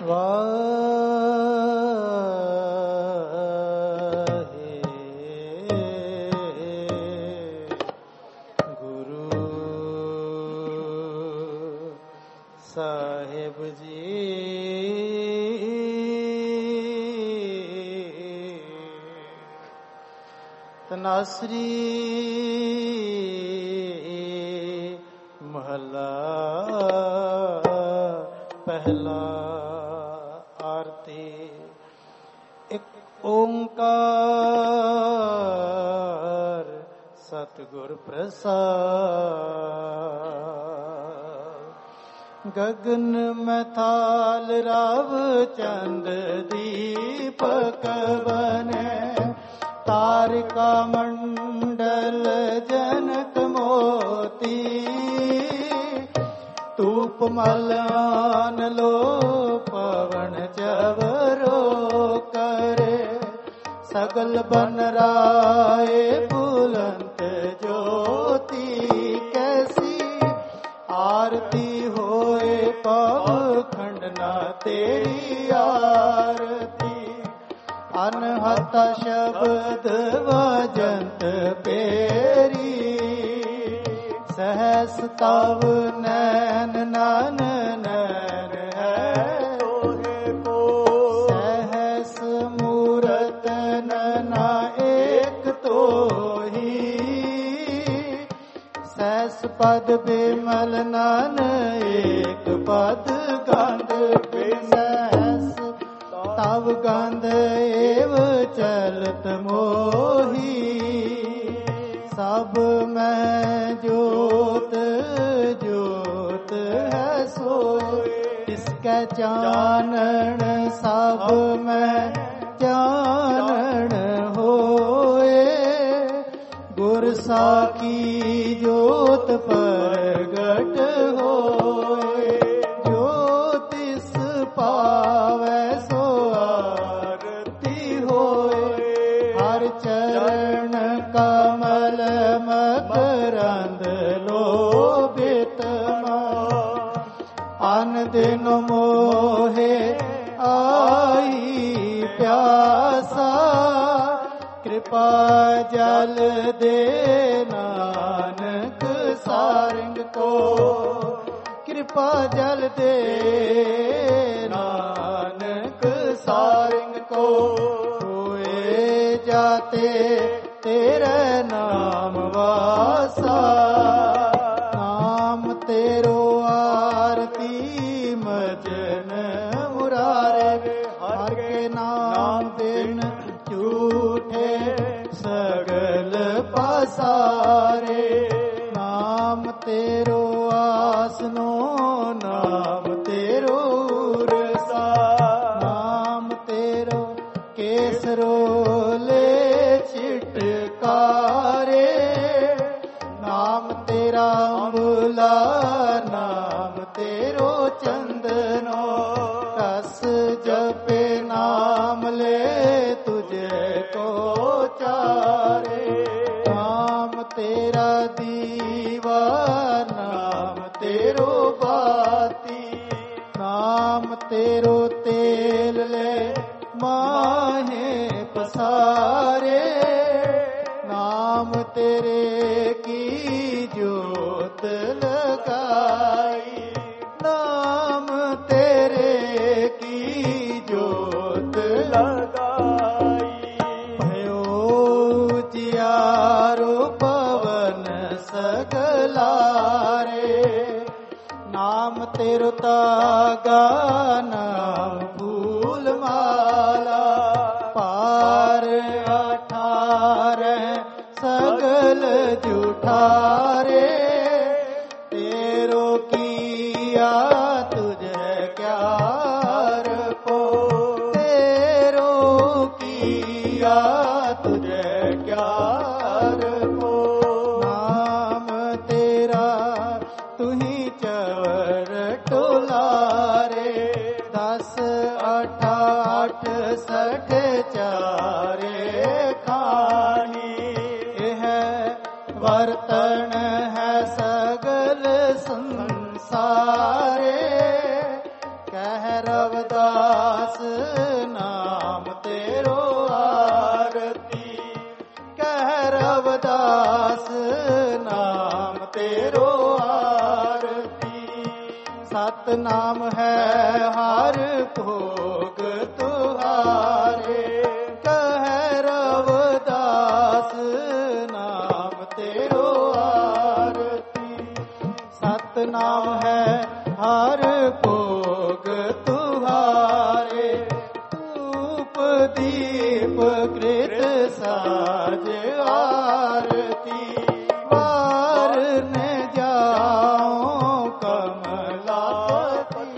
ਸਾਹਿਬ ਜੀ ਤਨਾਸਰੀ ਮਹਲਾ ਪਹਿਲਾ। ਆਰਤੀ ਇੱਕ ਓੰਕਾਰ ਸਤਿਗੁਰ ਪ੍ਰਸਾਦ। ਗਗਨ ਮੈਥਾਲ ਰਵ ਚੰਦ ਦੀਪਕ ਬਨੈ ਤਾਰਿਕਾ ਮੰਡਲ ਜਨਕ ਮੋਤੀ। ਧੂਪ ਮਲਾਨ ਲੋ ਪਵਨ ਚਵਰੋ ਕਰੇ ਸਗਲ ਬਨ ਰਾਏ ਬੁਲੰਦ ਜੋਤੀ। ਕੈਸੀ ਆਰਤੀ ਹੋਏ ਪਵ ਖੰਡਨਾ ਤੇਰੀ ਆਰਤੀ। ਅਨਹਤ ਸ਼ਬਦ ਵਜੰਤ ਪੇਰੀ ਸਹਸ ਤਵ ਨੈਨ ਨਨ ਨੈਨ ਹੈ ਤੋਹੇ ਕੋ। ਸਹਸ ਮੂਰਤ ਨਨਾ ਏਕ ਤੋਹੀ ਸਹਸ ਪਦ ਬਿਮਲ ਨਨ ਏਕ ਪਦ ਗੰਧ ਬਿਸਹਸ ਤਵ ਗੰਧ ਏਵ ਚਲਤ ਮੋਹੀ। ਸਭ ਮੈਂ ਜੋਤ ਜੋਤ ਹੈ ਸੋਇ ਤਿਸਕੈ ਚਾਨਣ। ਸਭ ਮੈਂ ਚਾਨਣ ਹੋਏ ਗੁਰ ਸਾਖੀ ਜੋਤ ਪ੍ਰਗਟ ਹੋਏ। ਜੋ ਤਿਸ ਪਾਵੈ ਸੋ ਆਰਤੀ ਹੋਏ। ਹਰ ਚਰਨ ਕਮਲ ਮਕਰੰਦ ਲੋਭਿਤ ਅਨ ਦਿਨ ਮੋਹੇ ਆਈ ਪਿਆਸਾ। ਕਿਰਪਾ ਜਲ ਦੇ ਨਾਨਕ ਸਾਰੰਗ ਕੋ। ਕਿਰਪਾ ਜਲ ਦੇ ਨਾਨਕ ਸਾਰੰਗ ਕੋ। ਹੋਏ ਜਾਤੇ ਤੇਰੇ ਨਾਮ ਵਾਸਾ। ਨਾਮ ਤੇਰੋ ਆਰਤੀ ਮਜਨ ਮੁਰਾਰੇ। ਹਰ ਕੇ ਨਾਮ ਬਿਨ ਝੂਠੇ ਸਗਲ ਪਸਾਰੇ। ਨਾਮ ਤੇਰੋ ਆਸਨੋ ਨਾਮ ਤੇਰੋ ਰਸਾ। ਨਾਮ ਤੇਰੋ ਕੇਸਰੋ ਲੈ ਛਿਟਕਾਰੇ। ਨਾਮ ਤੇਰਾ ਅੰਬੁਲਾ ਨਾਮ ਤੇਰੋ ਚੰਦਨੋ। ਰਸ ਜਪੇ ਨਾਮ ਲੈ ਤੁਝੇ ਕੋ ਚਾਰੇ। ਨਾਮ ਤੇਰਾ ਦੀਵਾ ਨਾਮ ਤੇਰੋ ਬਾਤੀ। ਨਾਮ ਤੇਰੋ ਤੇਲ ਲੈ ਮਾਹੇ ਪਸਾਰੇ। ਨਾਮ ਤੇਰੇ ਕੀ ਜੋਤ ਲਗਾਈ। ਨਾਮ ਤੇਰੇ ਕੀ ਜੋਤ ਲਗਾਈ। ਭਇਓ ਜਿਆਰੋ ਪਵਨ ਸਗਲਾਰੇ। ਨਾਮ ਤੇਰੋ ਤਾਗਾ ਨਾਮ ਫੂਲ ਮਾਲਾ। ਪਾਰ 18 ਸਗਲ ਜੁਠਾਰੇ। ਤੇਰੋ ਕੀਆ ਤੁਝੇ ਕਿਆ ਰਪੋ। ਤੇਰੋ ਕੀਆ ਤੁਝੇ ਕਿਆ ਰਪੋ। ਨਾਮ ਤੇਰਾ ਤੁਹੀ ਚਵਰ ਟੋਲਾਰੇ। 10 8 8 60 ਚਾਰੇ ਖਾਣੀ। ਇਹ ਵਰਤਨ ਹੈ ਸਗਲ ਸੰਸਾਰੇ। ਕਹਿ ਰਵ ਰਵਿਦਾਸ ਨਾਮ ਤੇਰੋ ਆਰਤੀ। ਕਹਿ ਰਵਿਦਾਸ ਨਾਮ ਤੇਰੋ ਆਰਤੀ। ਸਤਿਨਾਮ ਹੈ ਹਰ ਭੋਗ ਤੁਹਾਰੇ। ਕਹਿ ਰਵਿਦਾਸ ਨਾਮ ਤੇਰੋ ਆਰਤੀ। ਸਤਿਨਾਮ ਹੈ ਹਰ ਭੋਗ ਤੁਹਾਰੇ। ਧੂਪ ਦੀਪ ਕ੍ਰਿਤ ਸਾਜ ਆਰਤੀ। ਵਾਰਨ ਜਾਉ ਕਮਲਾਪਤੀ।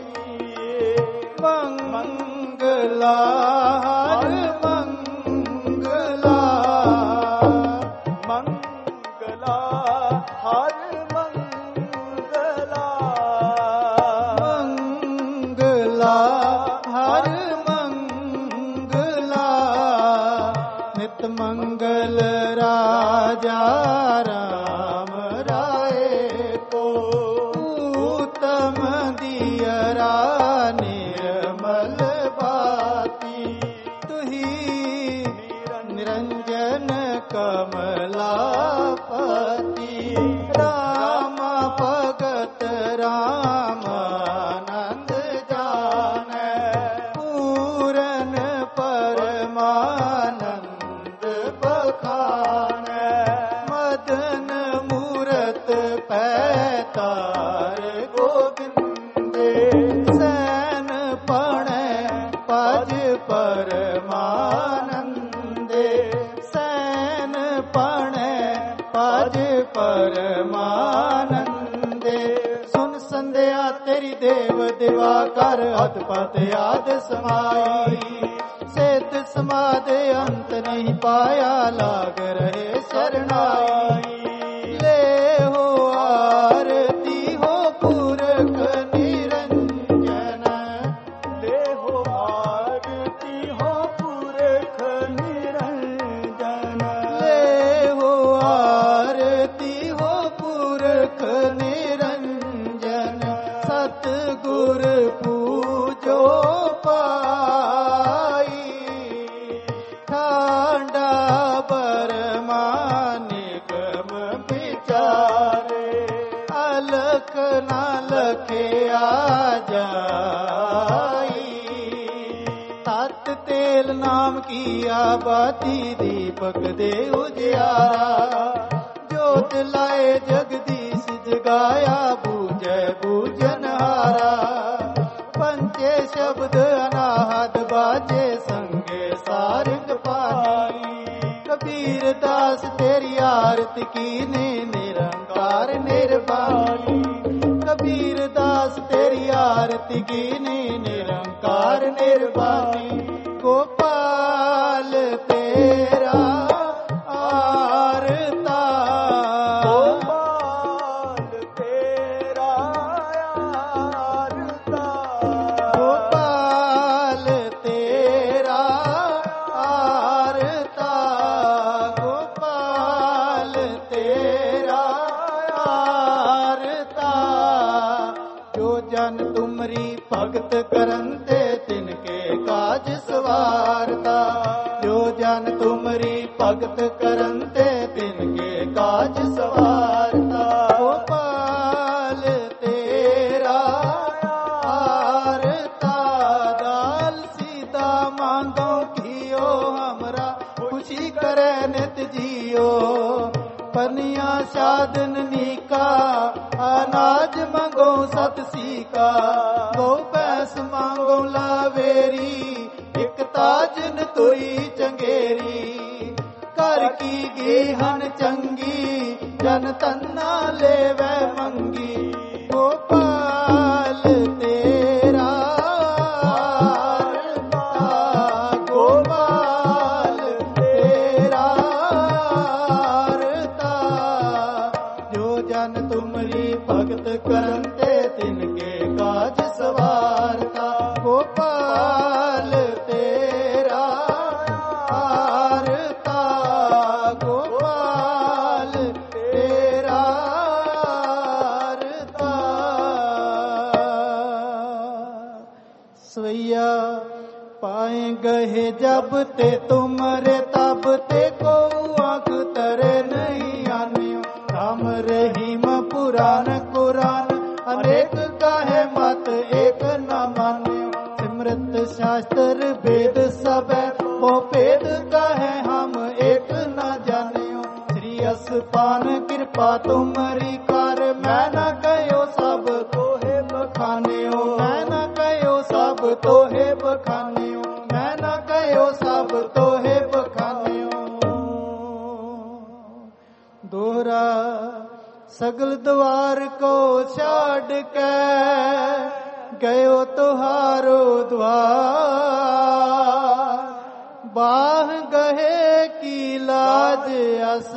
ਮੰਗਲਾ ਹਰ ਮੰਗਲਾ। ਮੰਗਲਾ ਹਰ ਮੰਗਲਾ। ਮੰਗਲਾ ਹਰ ਮੰਗਲਾ। ਨਿਤ ਮੰਗਲ ਰਾਜਾ ਰਾਮ ਰਾਏ ਕੋ। ਊਤਮ ਦੀਅਰਾ ਨਿਰਮਲ ਬਾਤੀ। ਤੁਹੀ ਨਿਰੰਜਨ ਕਮਲਾਪਤੀ। ਰਾਮ ਭਗਤ ਰਾਮ ਆਨੰਦ ਜਾਣੈ। ਪੂਰਨ ਪਰਮਾਨੰਦ ਬਖਾਣੈ। ਮਦਨ ਮੂਰਤ ਪੈ ਤਾਰ ਗੋਬਿੰਦੇ। ਸੈਨ ਪਣੈ ਪਜ ਪਰਮਾਨੰਦੇ। ਸੈਨ ਪਣੈ ਪਜ ਪਰਮਾਨੰਦੇ। ਸੁਨ ਸੰਧਿਆ ਤੇਰੀ ਦੇਵ ਦਿਵਾ ਕਰ। ਹੱਥ ਪਤ ਆਦ ਸਮਾਈ। ਸਿੱਧ ਸਮਾਧ ਅੰਤ ਨਹੀਂ ਪਾਇਆ। ਲਾਗ ਰਹੇ ਸਰਣਾਈ। ਲੈ ਹੋ ਆਰਤੀ ਹੋ ਪੁਰਖ ਨਿਰੰਜਨ। ਲੈ ਹੋ ਆਰਤੀ ਹੋ ਪੁਰਖ ਨਿਰੰਜਨ। ਲੈ ਹੋ ਆਰਤੀ ਹੋ ਪੁਰਖ ਨਿਰੰਜਨ। ਸਤਿਗੁਰ ਪੂਜੋ ਪਾਈ। ਠਾਂਡਾ ਬਰਮਾ ਨਿਗਮ ਵਿਚਾਰੇ। ਅਲਖ ਨਾ ਲਖਿਆ ਜਾਈ। ਤਤ ਤੇਲ ਨਾਮ ਕੀਆ ਬਾਤੀ। ਦੀਪਕ ਦੇ ਉਜਿਆਰਾ। ਜੋਤ ਲਾਏ ਜਗਦੀਸ਼ ਜਗਾਇਆ। ਬੂਝੈ ਬੂਝਨਹਾਰਾ। ਪੰਚੇ ਸ਼ਬਦ ਅਨਾਹਦ ਬਾਜੇ। ਸੰਗੇ ਸਾਰੰਗ ਪਾਣੀ। ਕਬੀਰ ਦਾਸ ਤੇਰੀ ਆਰਤੀ ਕੀਨੇ। ਨਿਰੰਕਾਰ ਨਿਰਵਾਣੀ। ਕਬੀਰ ਦਾਸ ਤੇਰੀ ਆਰਤੀ ਕੀਨੇ। ਨਿਰੰਕਾਰ ਨਿਰਵਾਣੀ। ਗੋਪਾਲ ਤੇਰਾ ਆਰਤਾ। ਗੋਪਾਲ ਤੇਰਾ ਆਰਤਾ। ਗੋਪਾਲ ਤੇਰਾ ਆਰਤਾ। ਗੋਪਾਲ ਤੇਰਾ ਆਰਤਾ। ਜੋ ਜਨ ਤੁਮਰੀ ਭਗਤ ਕਰਨ ਤੇ ਤਿਨਕੇ ਕਾਜ ਸਵਾਰਤਾ। ਜੋ ਜਨ ਤੁਮਰੀ ਭਗਤ ਕਰਨ ਤੇ ਤਿਨਕੇ ਕਾਜ ਸਵਾਰਤਾ। ਗੋਪਾਲ ਤੇਰਾ ਆਰਤਾ। ਦਾਲ ਸੀਤਾ ਮਾਂਗੋ ਕੀਓ। ਹਮਰਾ ਖੁਸ਼ੀ ਕਰੈ ਨਿਤ ਜੀਓ। ਪਨੀਆ ਸਾਧਨ ਨੀਕਾ। ਅਨਾਜ ਮੰਗੋ ਸਤ ਸੀਕਾ। ਗੋ ਪੈਸ ਮੰਗੋ ਲਾਵੇਰੀ। ਇਕ ਤਾਜਨ ਤੋਈ ਚੰਗੇਰੀ। ਕਰ ਕੀ ਗੇਹਨ ਚੰਗੀ। ਜਨ ਤੰਨਾ ਲੇਵੈ ਮੰਗੀ। ਗੋਪਾਲ ਤੇਰਾ ਆਰਤਾ। ਗੋਪਾਲ ਤੇਰਾ ਆਰਤਾ। ਜੋ ਜਨ ਤੁਮਰੀ ਭਗਤ ਕਰਨ ਤੇ ਤਿਨਕੇ ਕਾਜ ਸਵਾਰਤਾ। ਗੋਪਾਲ ਤੇਰਾ ਆਰਤਾ। ਗੋਪਾਲ ਤੇਰਾ ਆਰਤਾ। ਸਵਈਆ जब ते तुमरे तब ते को आँख तरे नहीं आनियो। राम रहीम पुराण कुरान अनेक काहे मत एक न मानियो। सिमरत शास्त्र वेद सब वो भेद काहे हम एक न जानियो। श्री असपान कृपा तुमरी कर मैं न कहो सब तोहे बखानियो। मैं न कहो सब तोहे बखानियो। मैं न कहो सब तोहे बखानियो। दोहरा सगल द्वार को छाड़ के गयो तुहारो द्वार। बाह गहे की लाज अस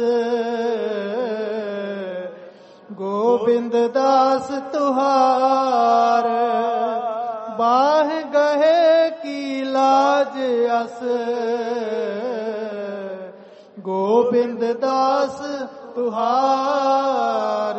गोविंद दास तुहार। बाह गहे की लाज अस गोविंद दास तुहार।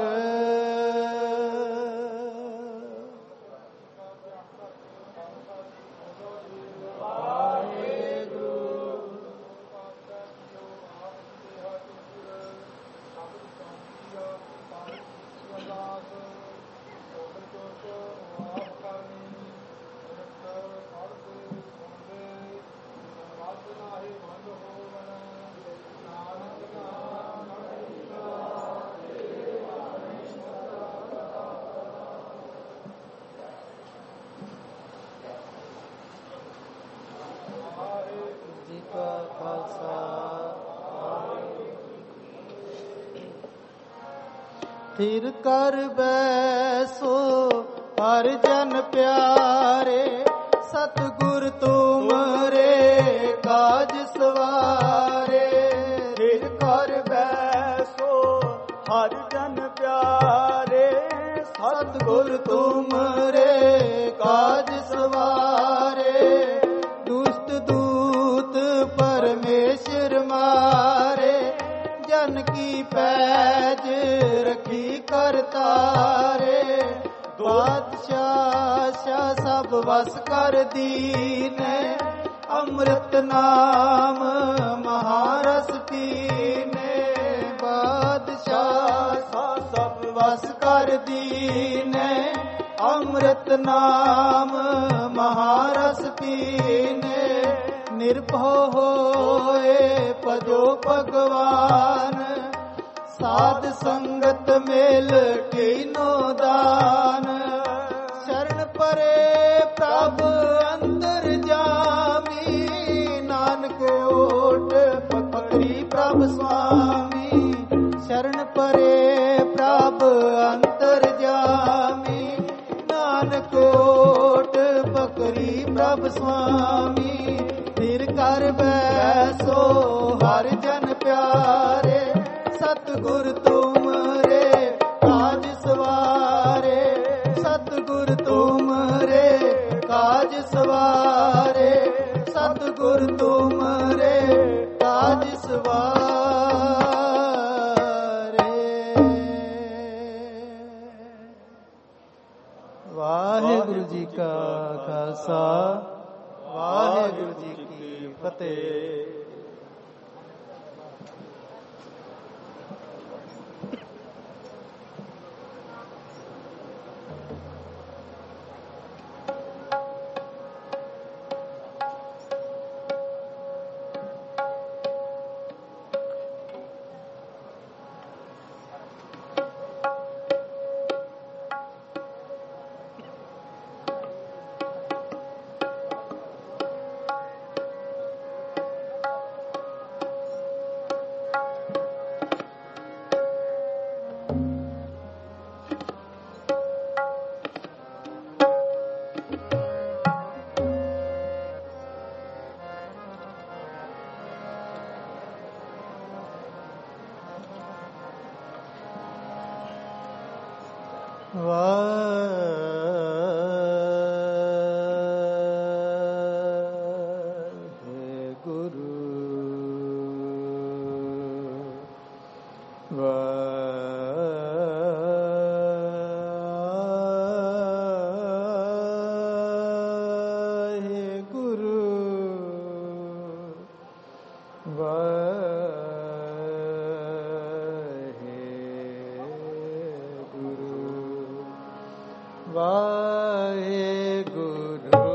थिर कर बैसो हर जन प्यारे। सतगुर तुमरे काज सवारे। थिर कर बैसो हर जन प्यारे। सतगुर तुमरे काज सवारे। दुष्ट दूत परमेश्वर मारे। जन की पैज रखी करतारे। बादशाह शाह सब वस कर दीने। अमृत नाम महारस पीने। बादशाह शाह सब वस कर दीने। अमृत नाम महारस पीने। निर्भय होए भजो भगवान। साध संगत मेल कीनो दान। शरण परे प्रभु अंतर जामी। नानक ओट पकड़ी प्रभु स्वामी। शरण परे प्रभु अंतर जामी। नानक ओट पकड़ी प्रभु स्वामी। थिर कर बैसो हर जन प्यारे। सतगुर तुमरे काज सवारे। सतगुर तुमरे काज सवारे। सतगुर तुमरे काज सवारे। वाहिगुरु जी का खालसा वाहिगुरु जी की फतेह। ਵਾਹਿਗੁਰੂ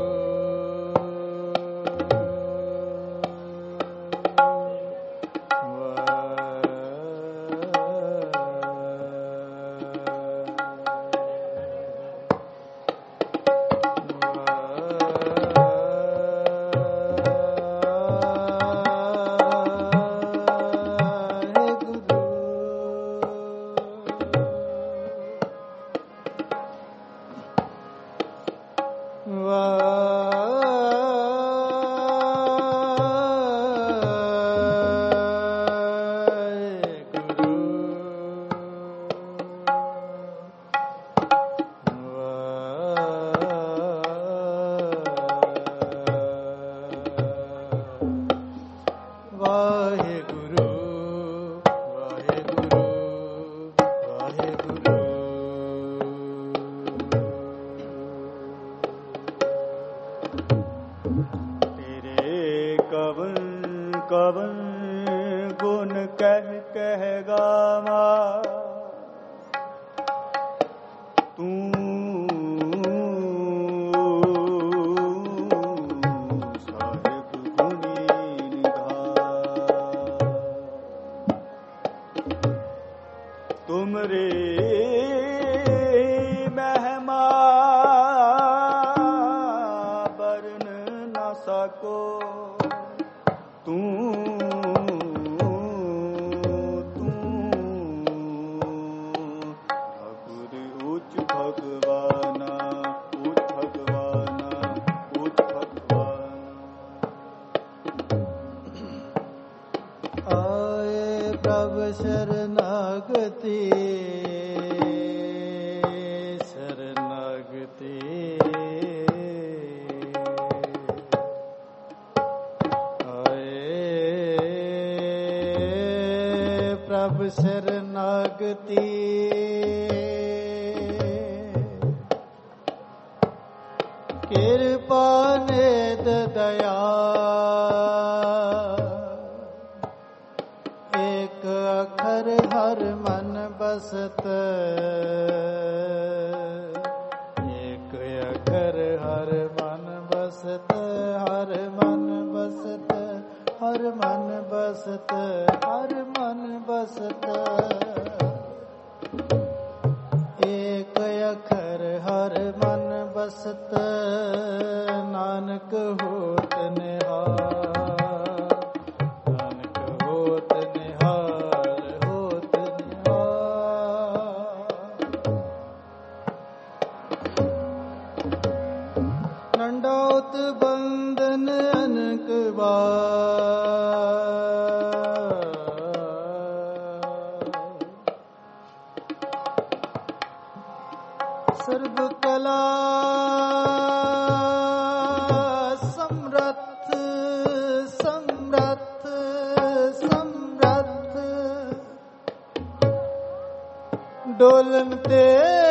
ਡੋਲਨ ਤੇ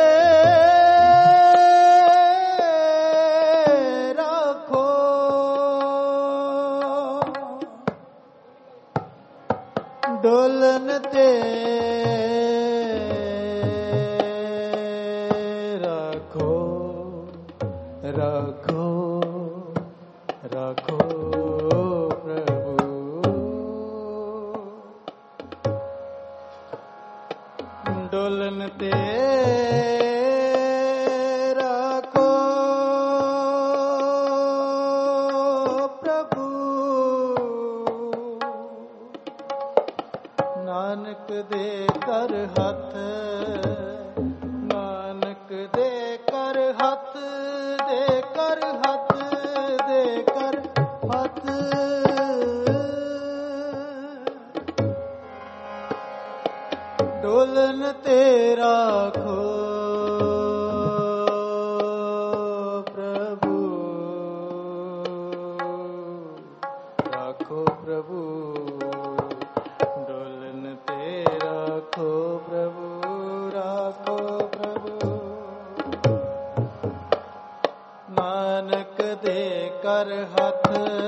ਰੱਖੋ, ਡੋਲਨ ਤੇ ਰੱਖੋ, ਰੱਖੋ, ਰੱਖੋ ਡੋਲਨ ਤੇ ਰੱਖੋ ਪ੍ਰਭੂ, ਨਾਨਕ ਦੇ ਕਰ ਹੱਥ, ਨਾਨਕ ਦੇ ਕਰ ਹੱਥ, ਦੇ ਕਰ ਹੱਥ, ਦੇ ਕਰ ਹੱਥ, ਡੋਲਨ ਤੇ ਰੱਖੋ ਪ੍ਰਭੂ, ਰੱਖੋ ਪ੍ਰਭੂ, ਡੋਲਨ ਤੇ ਰੱਖੋ ਪ੍ਰਭੂ, ਰੱਖੋ ਪ੍ਰਭੂ, ਨਾਨਕ ਦੇ ਕਰ ਹੱਥ,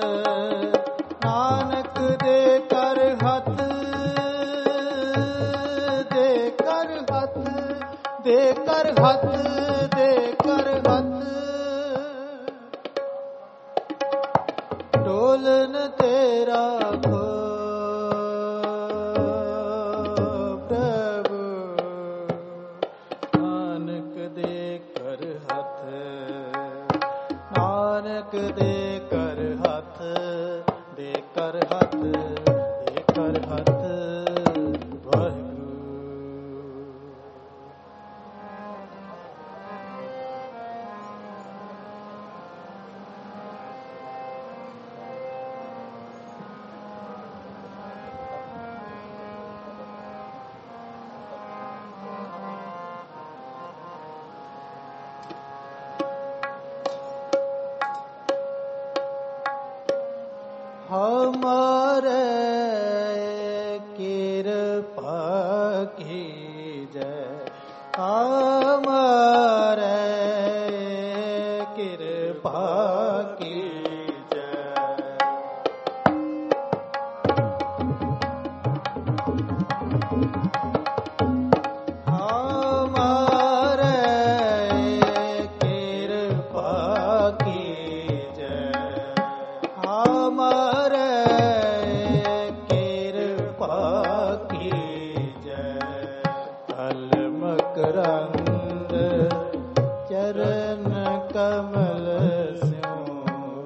ਨਾਨਕ ਦੇ ਕਰ ਹੱਥ, ਦੇ ਕਰ ਹੱਥ, ਦੇ ਕਰ हमारे कृपा कीजय, हमारे कृपा कीजय। हमारे कृपा कीजय, हमारे कृपा कीजय। कल मकरंद चरण कमल स्यों,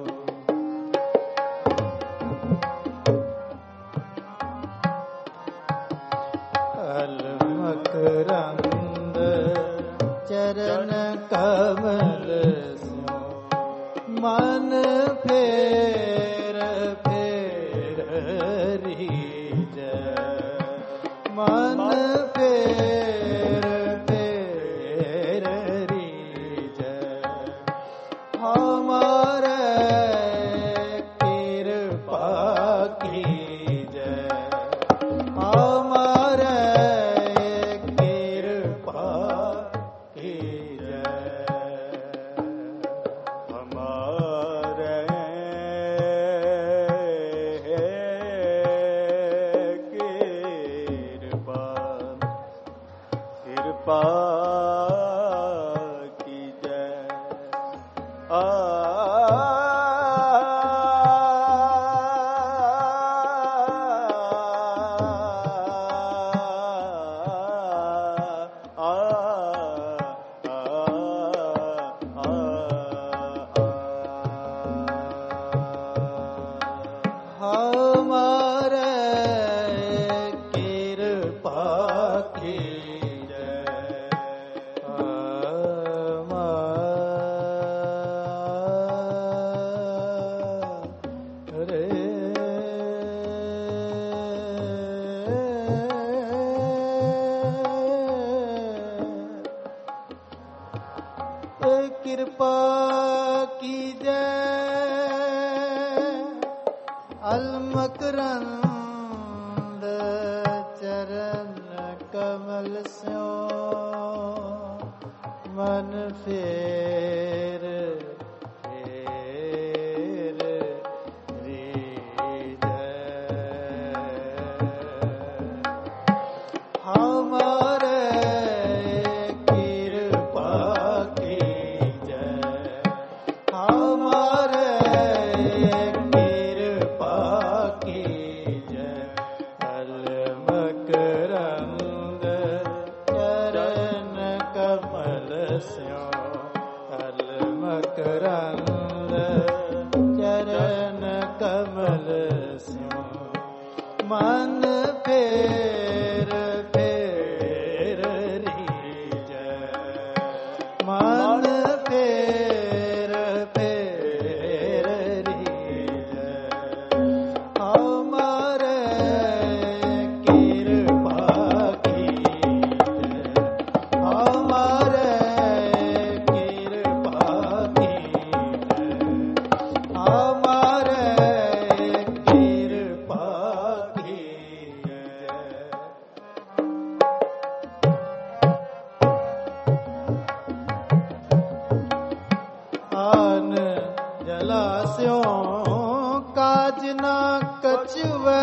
कल मकरंद चरण कमल स्यों। मन फेर फेर रीजय, मन फेर फेर रीजय। हमारे कृपा कीजय, हमारे कृपा कीजय। हमारे कृपा कृपा कीजय। हमारे कृपा कीजय, हमारे कृपा कीजय। अलमकरंद चरण कमल स्यों। मन फेर फेर रीजय। हमारे कृपा कीजय, हमारे कृपा कीजय। अलमकरंद चरण कमल स्यों, अलमकरंद चरण कमल स्यों। मन फेर फेर रीजय, मन फेर फेर रीजय। हमारे कृपा कीजय, हमारे कृपा कीजय, हमारे कृपा कीजय। आन जलास्यों काज न कछुए,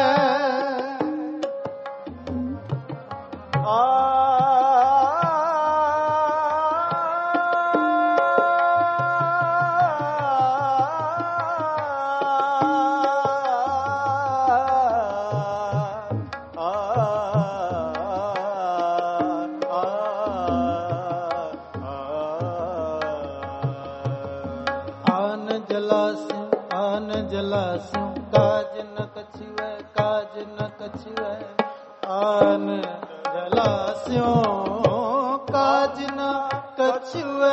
आन जलास्यों काज न कछुए, काज न कछुए। आन जलास्यों काज न कछुए।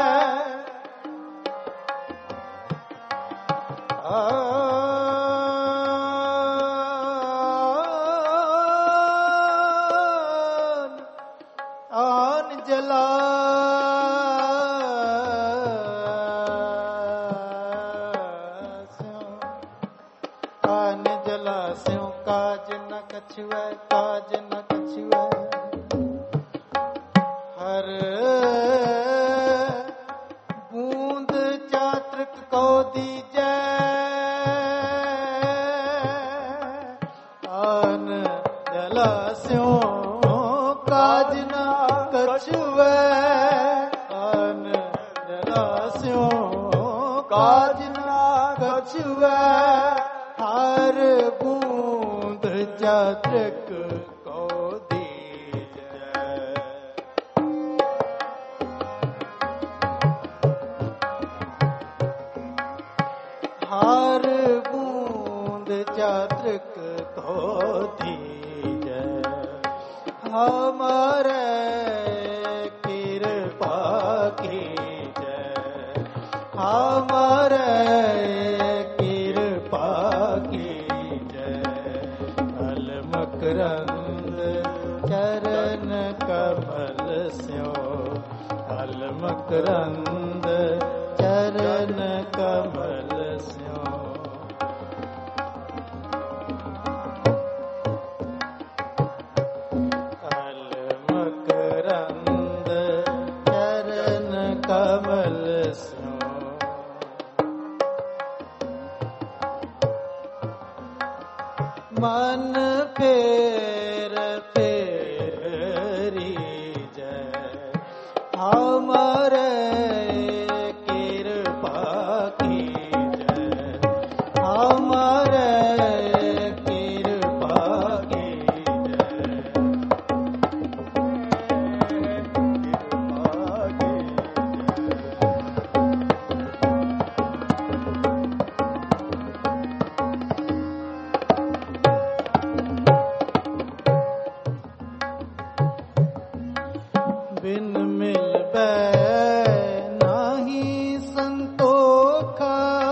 आन जलास्यों कछुए काज न कछुए हर बूंद चातृक को दीजै आन जलास्यों काज न कछुए आन जलास्यों काज न कछुए हर बूंद चातृक को दीजै हर बूंद चातृक को दीजै हमारे कृपा कीजै हमारे कृपा कीजै कल मकरंद चरण कमल स्यों कल मकरंद चरण कमल स्यों कल मकरंद चरण कमल स्यों मन फेर फेरी जय हमारे कृपा कीजै हमारे कृपा कीजै बिन मिलबै नाही संतोखा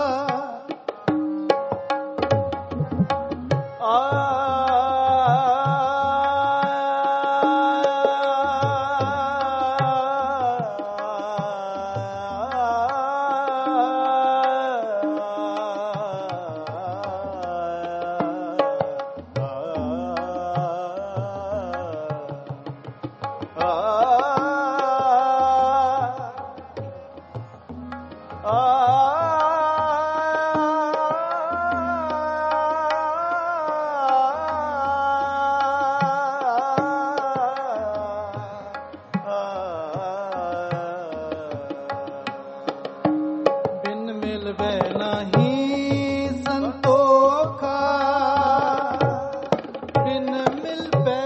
बिन मिलबै नाही संतोखा बिन मिलबै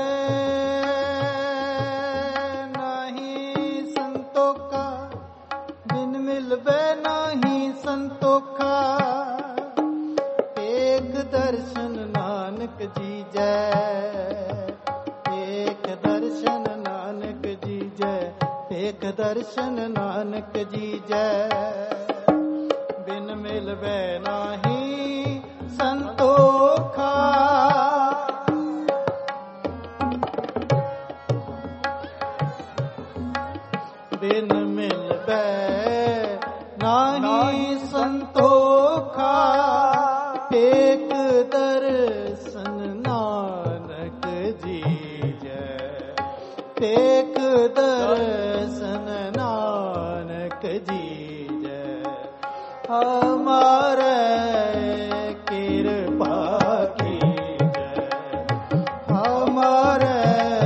नाही संतोखा बिन मिलबै नाही संतोखा एक दर्शन नानक जी जय एक दर्शन नानक जी जय एक दर्शन नानक जी जय बिन मिलबै नाही संतोखा बिन मिलबै नाही संतोखा एक दर्शन नानक जी जय एक दर्शन नानक जी जय हमारे कृपा कीजै हमारे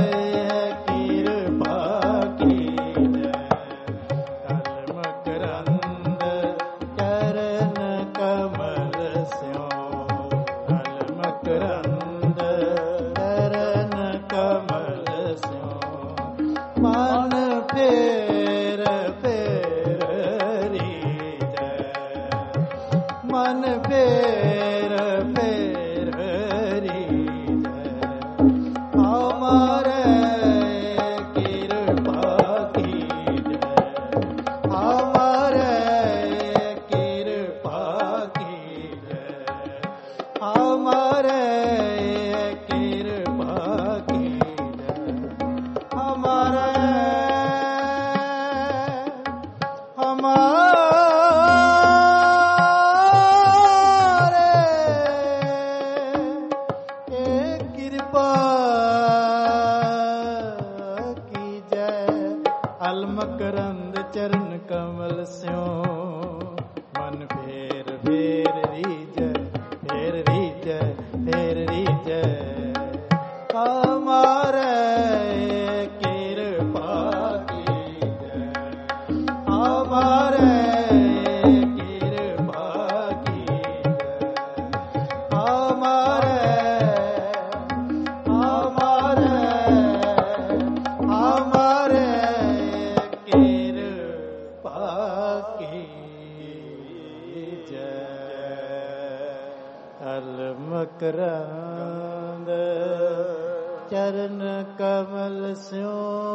कृपा कीजै कल मकरंद चरण कमल स्यों कल मकरंद चरण कमल स्यों मन फेर फेरी मन फेर फेरी हमारे कृपा कीजै हमारे कृपा कीजै हमारे कृपा कीजै हमारे ਮਕਰੰਦ ਚਰਨ ਕਮਲ ਸਿਉ ਮਨ ਫੇਰ ਫੇਰ ਰੀਜੈ ਫੇਰ ਰੀਜੈ ਫੇਰ ਰੀਜੈ ਹਮਾਰੇ ਕਿਰਪਾ ਕੀਜੈ ਹਮਾਰੇ ਮਕਰੰਦ ਚਰਨ ਕਮਲ ਸਿਉ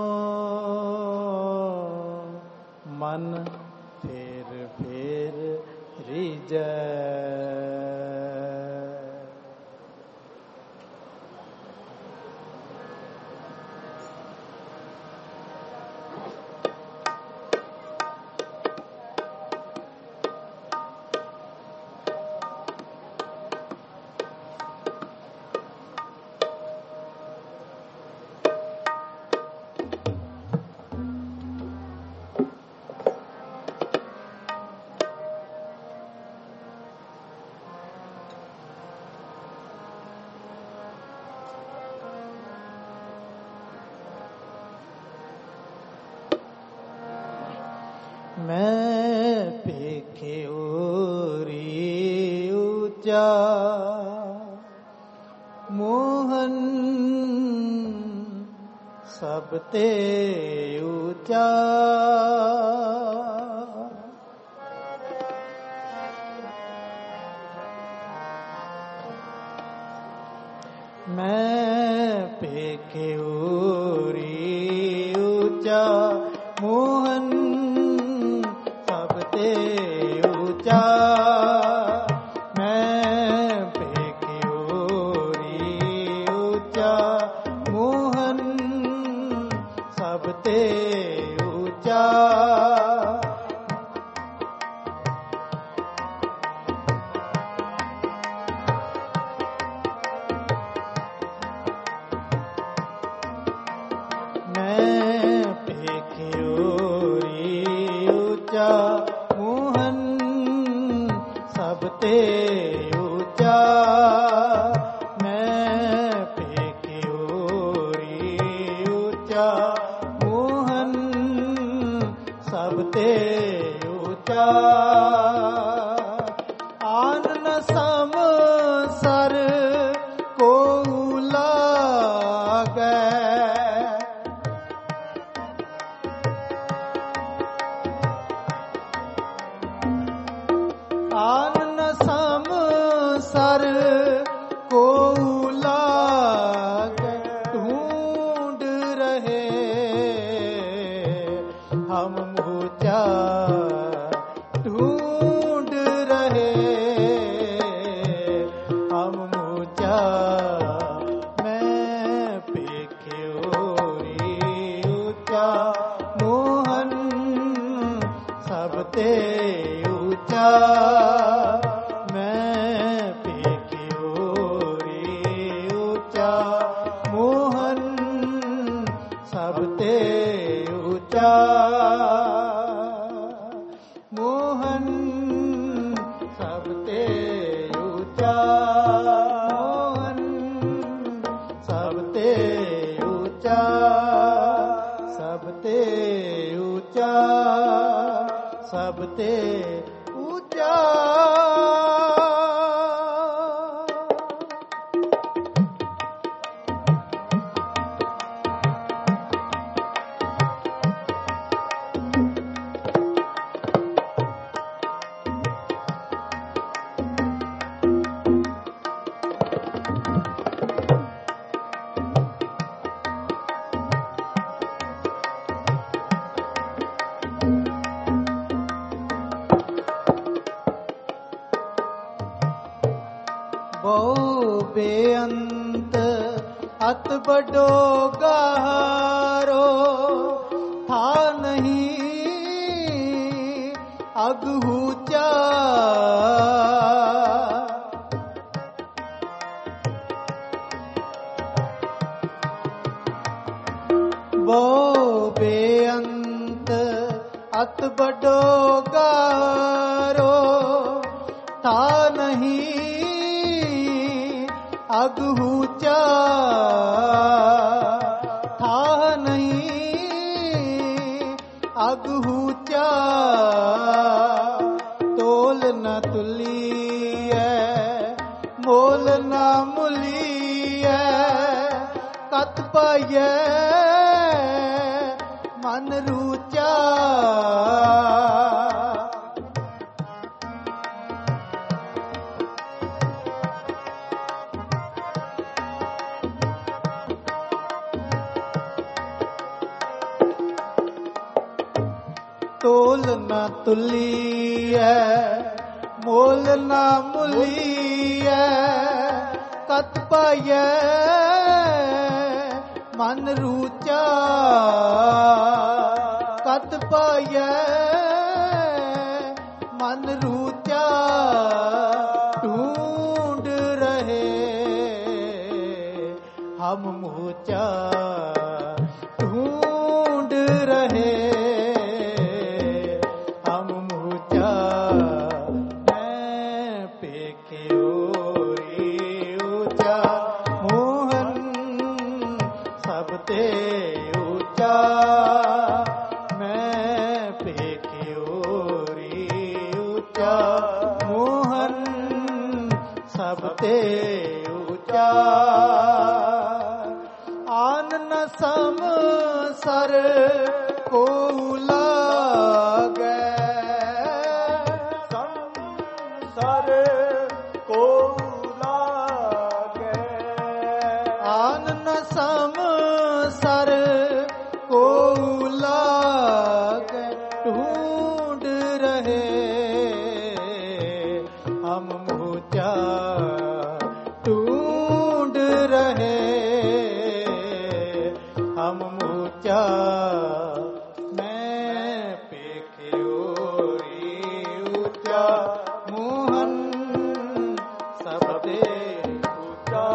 ਮਨ ਫੇਰ ਫੇਰ ਰੀਜੈ ਮੈਂ ਪੇਖੇ ਓਰੀ ਉੱਚਾ ਮੋਹਨ ਸਭ ਤੇ ਉੱਚਾ ਮੈਂ ਪੇਖੇ ਓਰੀ ਉੱਚਾ ਮੋਹਨ ਉੱਚਾ ਮੈਂ ਪੇਖੇ ਓਰੀ ਉੱਚਾ ਮੋਹਨ ਸਭ ਤੇ ਉੱਚਾ ਮੈਂ ਪੇਖੇ ਓਰੀ ਉੱਚਾ ਸਭ ਤੇ ਉੱਚਾ ਮੈਂ ਪੇਖੇ ਓਰੀ ਉੱਚਾ ਮੋਹਨ ਸਭ ਤੇ ਉੱਚਾ ਆਨਨ ਸਮ ਸਰ ਕੋ ਲਾਗੈ ਆਨਨ ਸਮ ਸਰ ਕੋ ਲਾਗੈ ਢੂੰਡ ਰਹੇ ਹਮ ਮੋਚਾ ਢੂੰਡ ਰਹੇ ਹਮ ਮੋਚਾ ਮੈਂ ਪੇਖੇ ਓਰੀ ਉੱਚਾ ਮੋਹਨ ਸਭ ਤੇ ਉੱਚਾ ਮੈਂ ਪੇਖੇ ਓਰੀ ਉੱਚਾ ਮੋਹਨ ਸਭ ਤੇ ਉੱਚਾ ਮੋਹਨ ਸਭ ਤੇ ਉੱਚਾ ਮੋਹਨ ਸਭ ਤੇ ਉੱਚਾ ਸਭ ਤੇ ਉੱਚਾ ਸਭ ਤੇ ਉੱਚਾ ਬਹੁ ਬੇਅੰਤ ਅਤ ਬਡੋ ਗਾਰੋ ਥਾ ਨਹੀਂ ਅਗਹੂਚਾ ਬਹੁ ਬੇਅੰਤ ਅਤ ਬਡੋ ਗਾਰੋ ਥਾ ਨਹੀਂ ਅਗਹੂ ਚਾ ਥਾ ਨਹੀਂ ਅਗਹੂ ਚਾ ਤੋਲ ਨ ਤੁਲੀਐ ਮੋਲ ਨ ਮੁਲੀਐ ਕਤ ਪਾਈਐ ਮਨ ਰੂਚਾ ਤੋਲ ਨ ਤੁਲੀਐ ਮੋਲ ਨ ਮੁਲੀਐ ਕਤ ਪਾਈਐ ਮਨ ਰੂਚਾ ਕਤ ਪਾਈਐ ਮਨ ਰੂਚਾ ਢੂੰਡ ਰਹੇ ਹਮ ਮੂਚਾ ਢੂੰਡ ਰਹੇ ਹਮ ਮੂਚਾ ਮੈਂ ਪੇਖਿਓ ਰੇ ਊਚਾ ਮੋਹਨ ਸਭ ਤੇ ਊਚਾ ਮੈਂ ਪੇਖਿਓ ਰੇ ਊਚਾ ਮੋਹਨ ਸਭ ਤੇ ਊਚਾ ਆਨ ਨ ਸਮ ਸਰ ਕੋ ਲਾਗੈ ਸੰਸਰ ਕੋ ਲਾਗੈ ਆਨ ਨ ਸਮ ਸਰ ਕੋ ਲਾਗੈ ਢੂੰਡ ਰਹੇ ਹਮ ਮੂਚਾ ਢੂੰਡ ਰਹੇ ਹਮ ਮੂਚਾ ਮੈਂ ਪੇਖਿਓ ਰੇ ਊਚਾ ਮੋਹਨ ਸਭ ਤੇ ਊਚਾ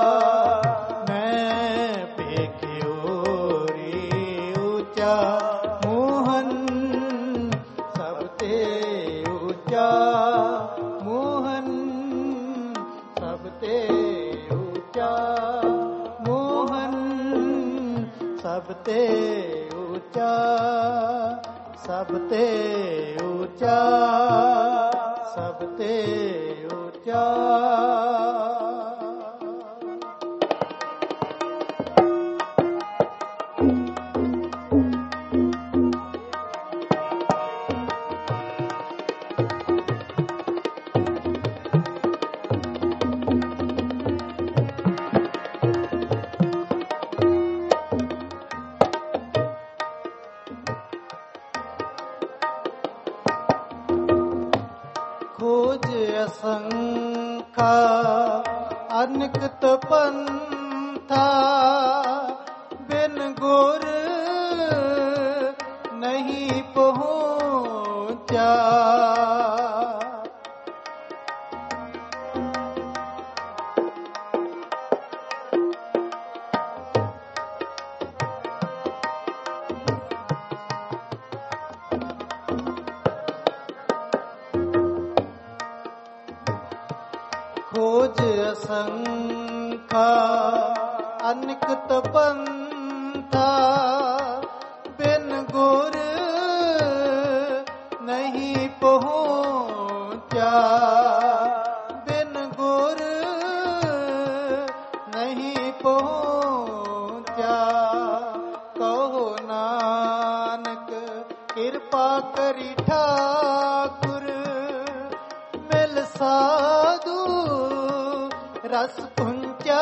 ਮੈਂ ਪੇਖਿਓ ਰੇ ਊਚਾ ਮੋਹਨ ਸਭ ਤੇ ਊਚਾ ਮੋਹਨ ਸਭ ਤੇ ਊਚਾ ਮੋਹਨ ਸਭ ਤੇ ਊਚਾ ਸਭ ਤੇ ਊਚਾ ਸਭ ਤੇ ਊਚਾ ਖੋਜ ਅਸੰਖਾ ਅਨਿਕਤ ਪੰਥਾ ਬਿਨ ਗੁਰ ਨਹੀਂ ਪਹੁੰਚਾ ਖੋਜ ਅਸੰਖਾ ਅਨਿਕਤ ਪੰਥਾ ਬਿਨ ਗੁਰ ਨਹੀਂ ਪਹੁੰਚਾ ਬਿਨ ਗੁਰ ਨਹੀਂ ਪਹੁੰਚਾ ਕਹੋ ਨਾਨਕ ਕਿਰਪਾ ਕਰੀ ਠਾਕੁਰ ਮਿਲ ਸਾਧੂ ਰਸ ਪੁੰਚਾ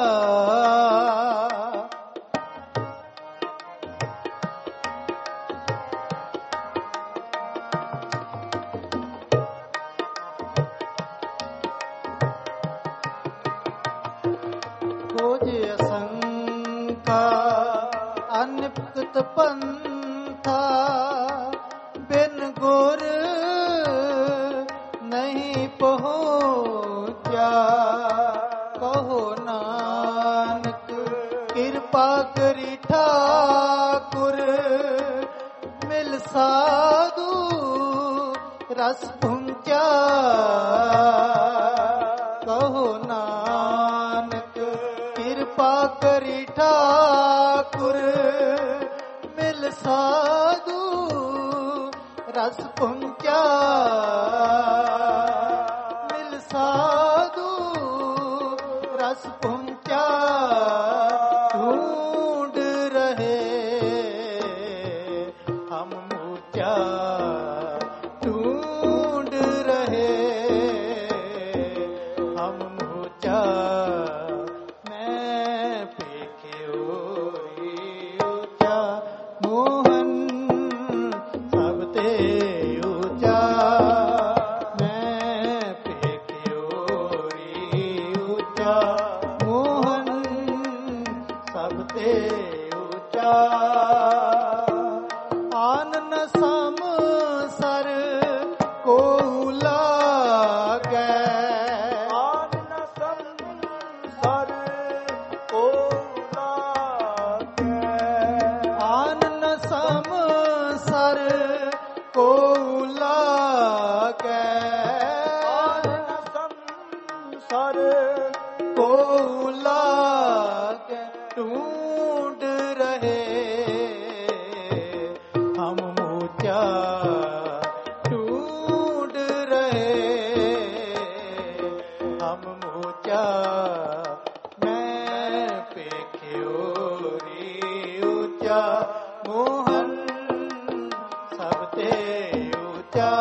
ਖੋਜ ਅਸੰਖਾ ਅਨਿਕਤ ਪੰਥਾ ਬਿਨ ਗੁਰ ਨਹੀਂ ਪਹੁੰਚਾ ਕਹੋ ਨਾਨਕ ਕਿਰਪਾ ਕਰੀ ਠਾਕੁਰ ਮਿਲ ਸਾ रस पुंचा कहो नानक कृपा करी ठाकुर मिल साधु रस पुंचा मिल साधु रस पुंचा ढूंढ रहे हम मूर्छा ढूंढ रहे हम मूर्छा मैं पेखे ओरी ऊंचा मोहन सबते ऊंचा मैं पेखे ओरी ऊंचा मोहन सबते ऊंचा आनन सम सर को लागे आनन संसार को लागे आनन सम सर को लागे आनन संसार को लागे ढूंढ रहे हम मूर्छा ढूंढ रहे हम मूर्छा मैं पेखे ओरी ऊंचा मोहन सबते ऊंचा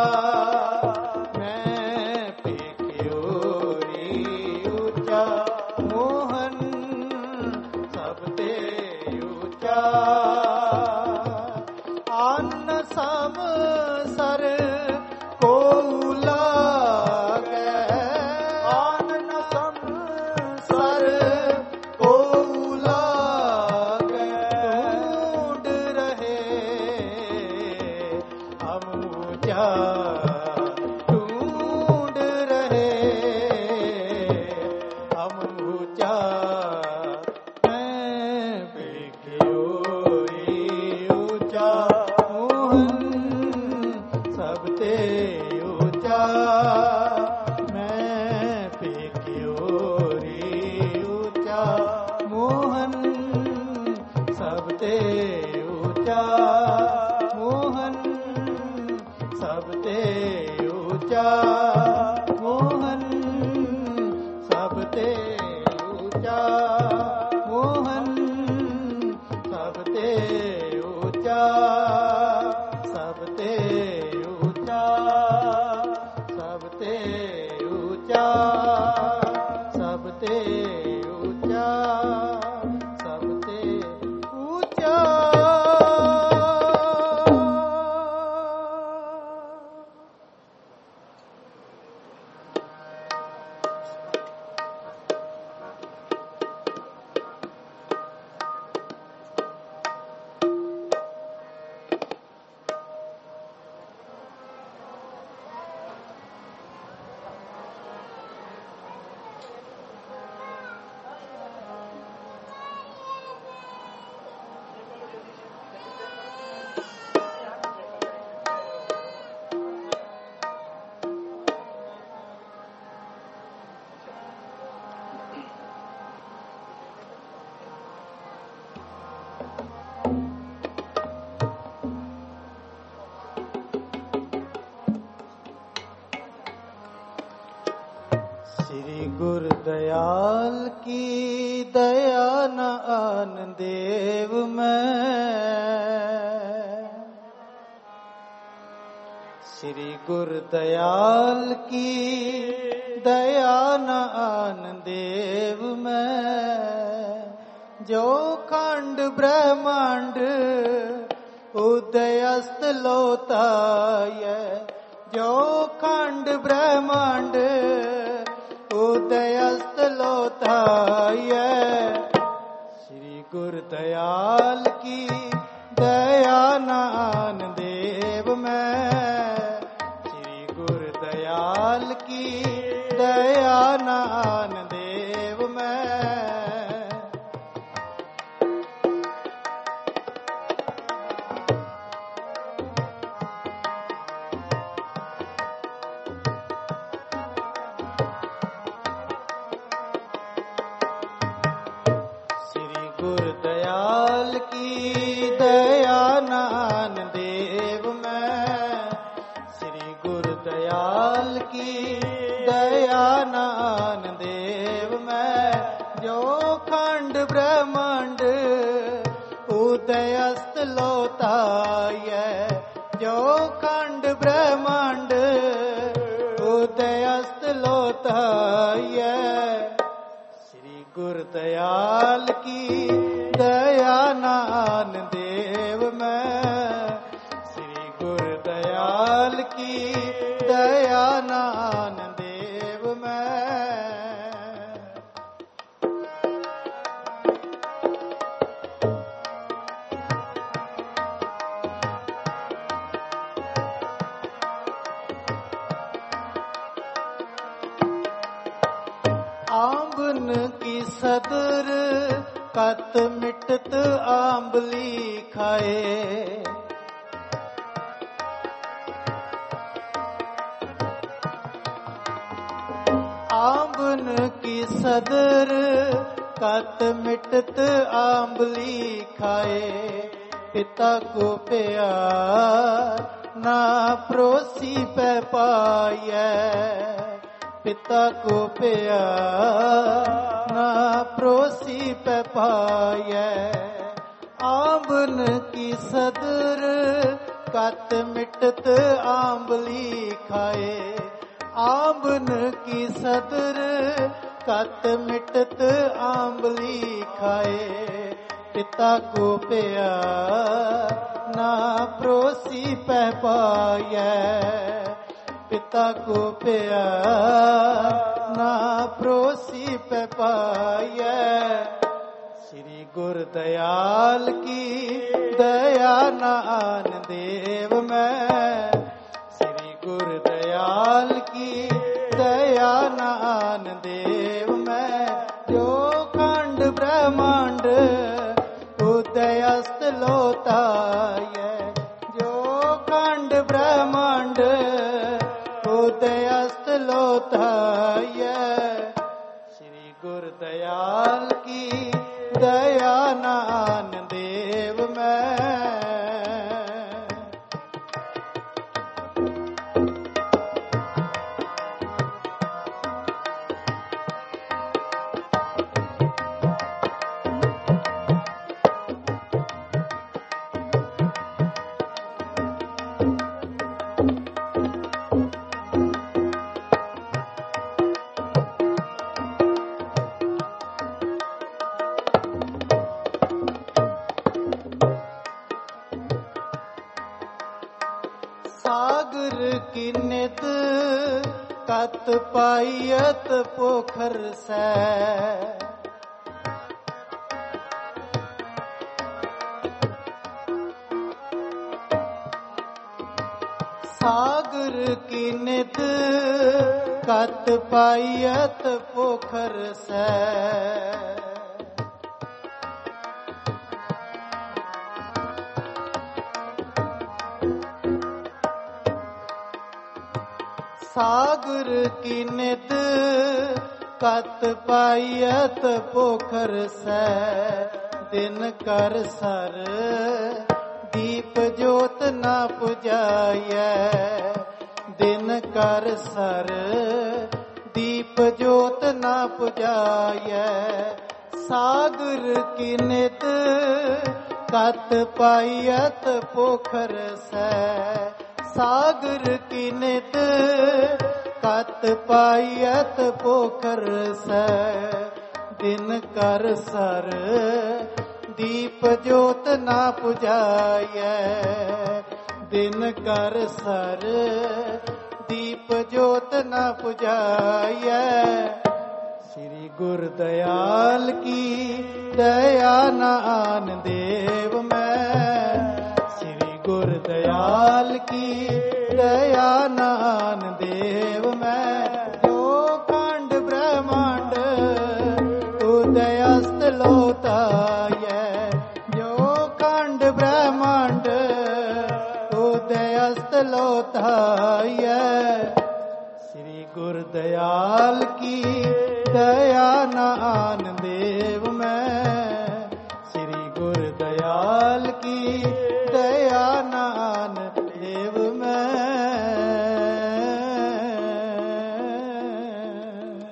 मैं पेखे ओरी ऊंचा मोहन सबते ऊंचा आन सम सर को लागे आनन संसार सर को लागे ढूंढ रहे हम ऊंचा ढूंढ रहे हम ऊंचा मैं पेखे ओरी ऊंचा मोहन सबते ऊंचा मैं पेखे ओरी ऊंचा मोहन सबते ऊंचा मोहन सबते ऊंचा मोहन सबते ऊंचा मोहन सबते ऊंचा सबते ऊंचा सबते ऊंचा सबते ऊंचा सबते ऊंचा श्री गुरु दयाल की दया न आन देव में श्री गुरु दयाल की दया न आन देव में जो खंड ब्रह्मांड उदयस्त लोताय जो खंड ब्रह्मांड उदयस्त लोताय श्री गुरु दयाल की दया नान देव में श्री गुरु दयाल की दया नान देव में नान देव में जो खंड ब्रह्मांड उदय अस्त लोताय जो खंड ब्रह्मांड उदय अस्त लोताय श्री गुरुदयाल की दया नान देव में श्री गुरुदयाल की दया नान देव में आंबन की सदर कत मिटत आंबली खाए आंबन की सदर कत मिटत आंबली खाए पिता को प्यार ना परोसी पे पाए पिता को प्यार ना परोसी पे पाए आंबन की सदर कत मिटत आंबली खाए आंबन की सदर कत मिटत आंबली खाए पिता को प्यार ना परोसी पे पाए पिता को प्यार ना परोसी पे पाए श्री गुरुदयाल की दया नान देव में श्री गुरुदयाल की दया नान देव में जो खंड ब्रह्मांड उदय अस्त लोताय जो खंड ब्रह्मांड उदय अस्त लोताय श्री गुरुदयाल की दया नान देव में सागर की नित कत पायत पोखर से सागर की नित कत पायत पोखर से सागर की नित कत पायत पोखर से दिन कर सर दीप जोत न पुजाय दिन कर सर दीप जोत न पुजाय सागर की नित कत पायत पोखर से सागर की नित कत पायत पोखर से दिन कर सर दीप जोत न पुजाय दिन कर सर दीप जोत न पुजाय श्री गुरुदयाल की दया नान देव में श्री गुरुदयाल की दया नान देव में जो खंड ब्रह्मांड उदय अस्त लोताय जो खंड ब्रह्मांड उदय अस्त लोताय श्री गुरुदयाल की दया नान देव में श्री गुरुदयाल की दया नान देव में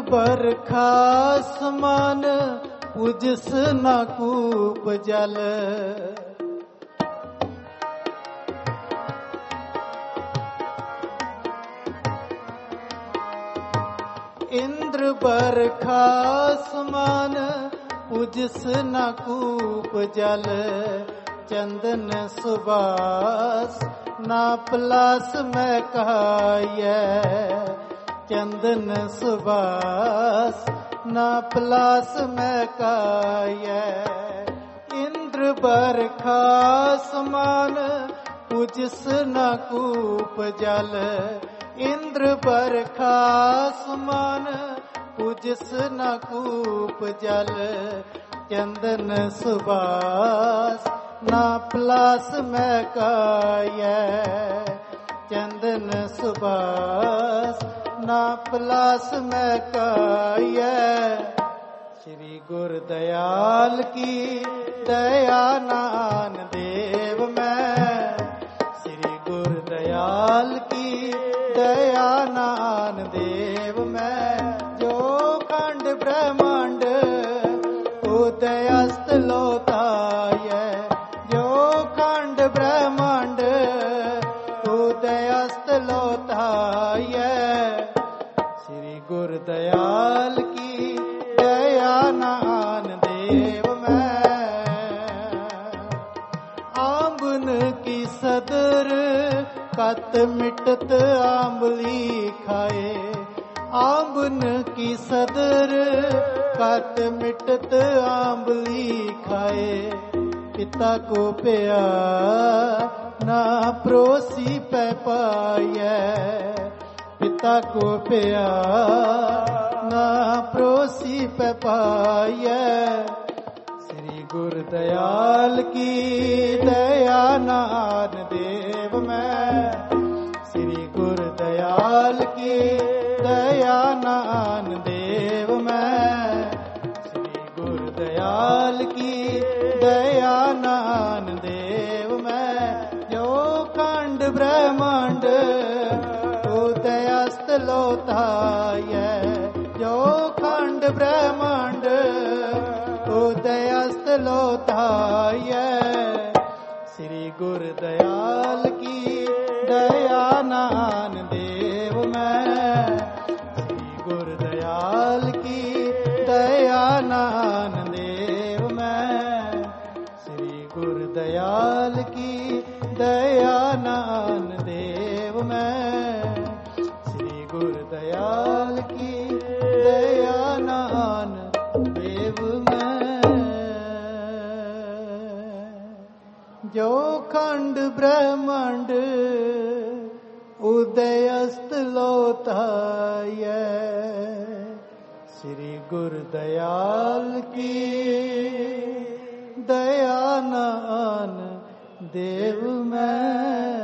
बरखा समान पुजस न कूप जल। इंद्र बरखा समान पुजस न कूप जल। चंदन सुबास ना पलास में कहाय। चंदन सुबास ना पलास में कहाय। इंद्र बरखा समान पुजस न कूप जल। इंद्र बरखा समान पुजस न कूप जल। चंदन सुबास ना पलास में काय। चंदन सुबास ना पलास में काय। श्री गुरुदयाल की दया नान देव में। श्री गुरुदयाल की दया नान देव में। जो खंड ब्रह्मांड उदयस्त लोताय। जो खंड ब्रह्मांड उदयस्त लोताय। श्री गुरुदयाल की दया नान देव में। आंबन की सदर कत मिटत आंबली खाए। आंबन की सदर कत मिटत आंबली खाए। पिता को पिया ना परोसी पे पाए। पिता को पिया ना परोसी पे पाए। श्री गुरुदयाल की दया नान देव में। श्री गुरुदयाल की दया नान देव में। श्री गुरुदयाल की दया नान देव में। जो खंड ब्रह्मांड उदयस्त लोताय। जो खंड ब्रह्मांड उदयस्त लोताय। श्री गुरुदयाल की दया नान देव में। श्री गुरुदयाल की दया नान देव में। श्री गुरुदयाल की दया नान देव में। श्री गुरुदयाल की दया नान देव में। जो खंड ब्रह्मांड उदयस्त लोताय। श्री गुरुदयाल की दया नान देव में।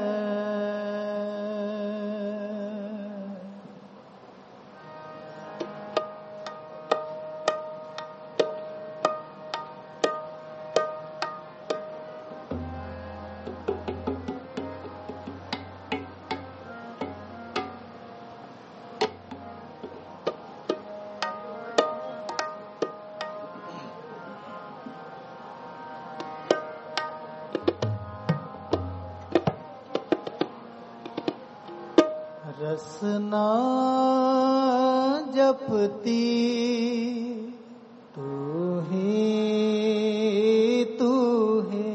रसना जपती तू ही तू है।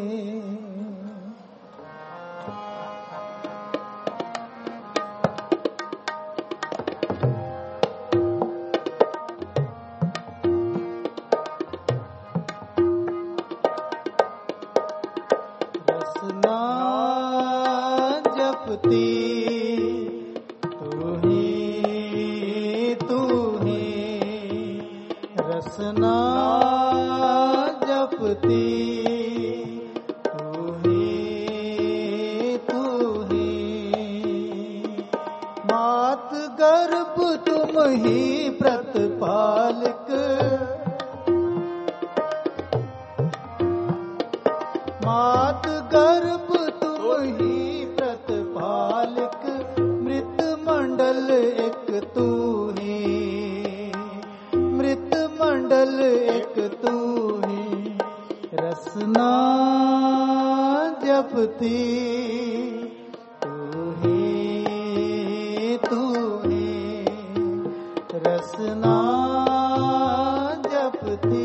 रसना जपती रसना जपती तू ही। मात गर्भ तुम ही प्रतिपालक। मात गर्भ तुम ही प्रतिपालक। मृत मंडल एक तू ही। रसना जपती तू ही रसना जपती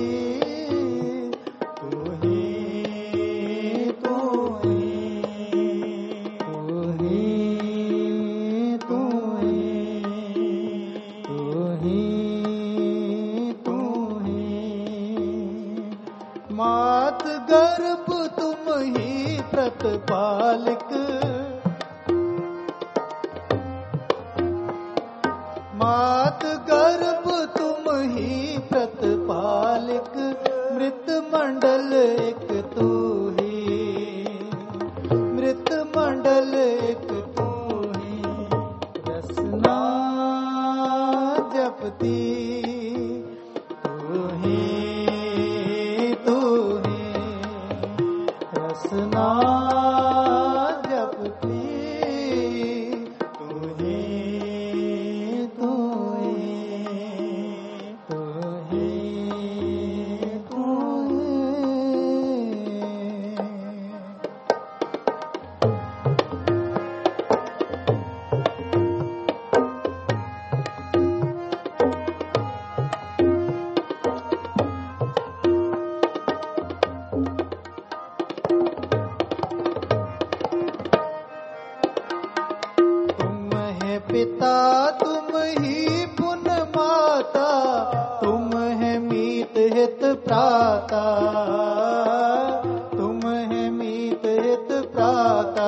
तू ही मात गर्भ तुम ही प्रतिपालक मात गर्भ तुम ही प्रतिपालक मृत मंडल एक तू ही मृत मंडल एक तू ही रसना जपती रसना जपती तू ही पिता तुम ही पुन माता तुम है मीत हित प्राता तुम है मीत हित प्राता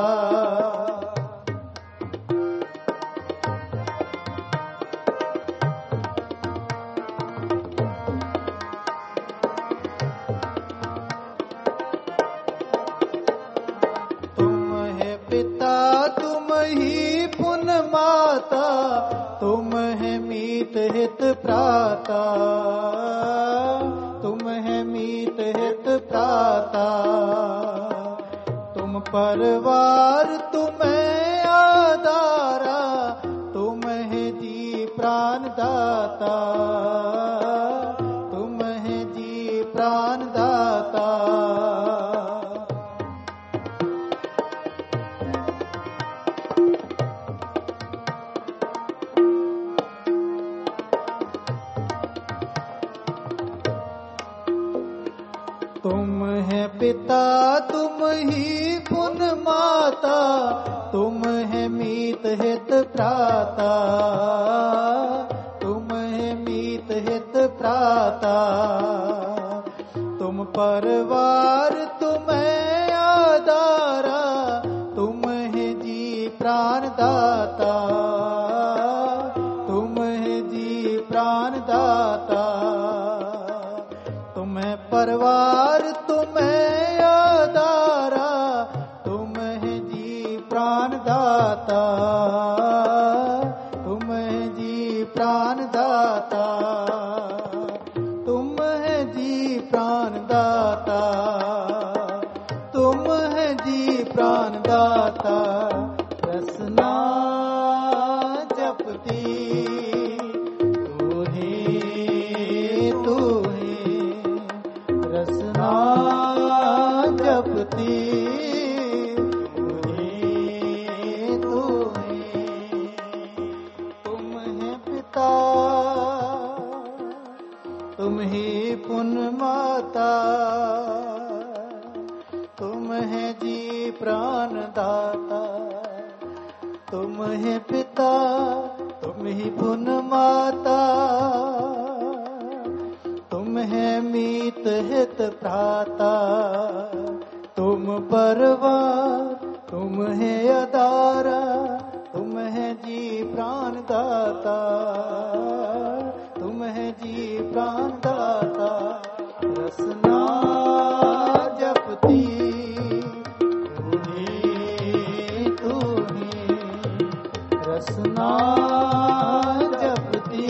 तुम है पिता तुम ही पुन माता तुम है मीत हित प्राता तुम है मीत हित प्राता तुम परिवार तुम्हें आधारा तुम है जी प्राण दाता तुम है जी प्राण दाता तुम है पिता तुम ही पुन माता तुम है मीत हित प्राता तुम है मीत हित प्राता तुम परिवार तुम्हें आधारा तुम है जी प्राण दाता तुम है जी प्राण दाता तुम्हें परिवार तुम्हें आधारा तुम है जी प्राण दाता तुम है जी प्राण दाता तुम है जी प्राण दाता तुम है जी प्राण दाता रसना जपती तू ही रसना जपती तू ही तुम है पिता तुम ही पुन माता तुम है जी प्राण दाता तुम है पिता तुम ही पुन माता तुम है मीत हित प्राता तुम परिवार तुम है अदारा तुम है जी प्राण दाता तुम है जी प्राण दाता रसना जपती तू ही रसना जपती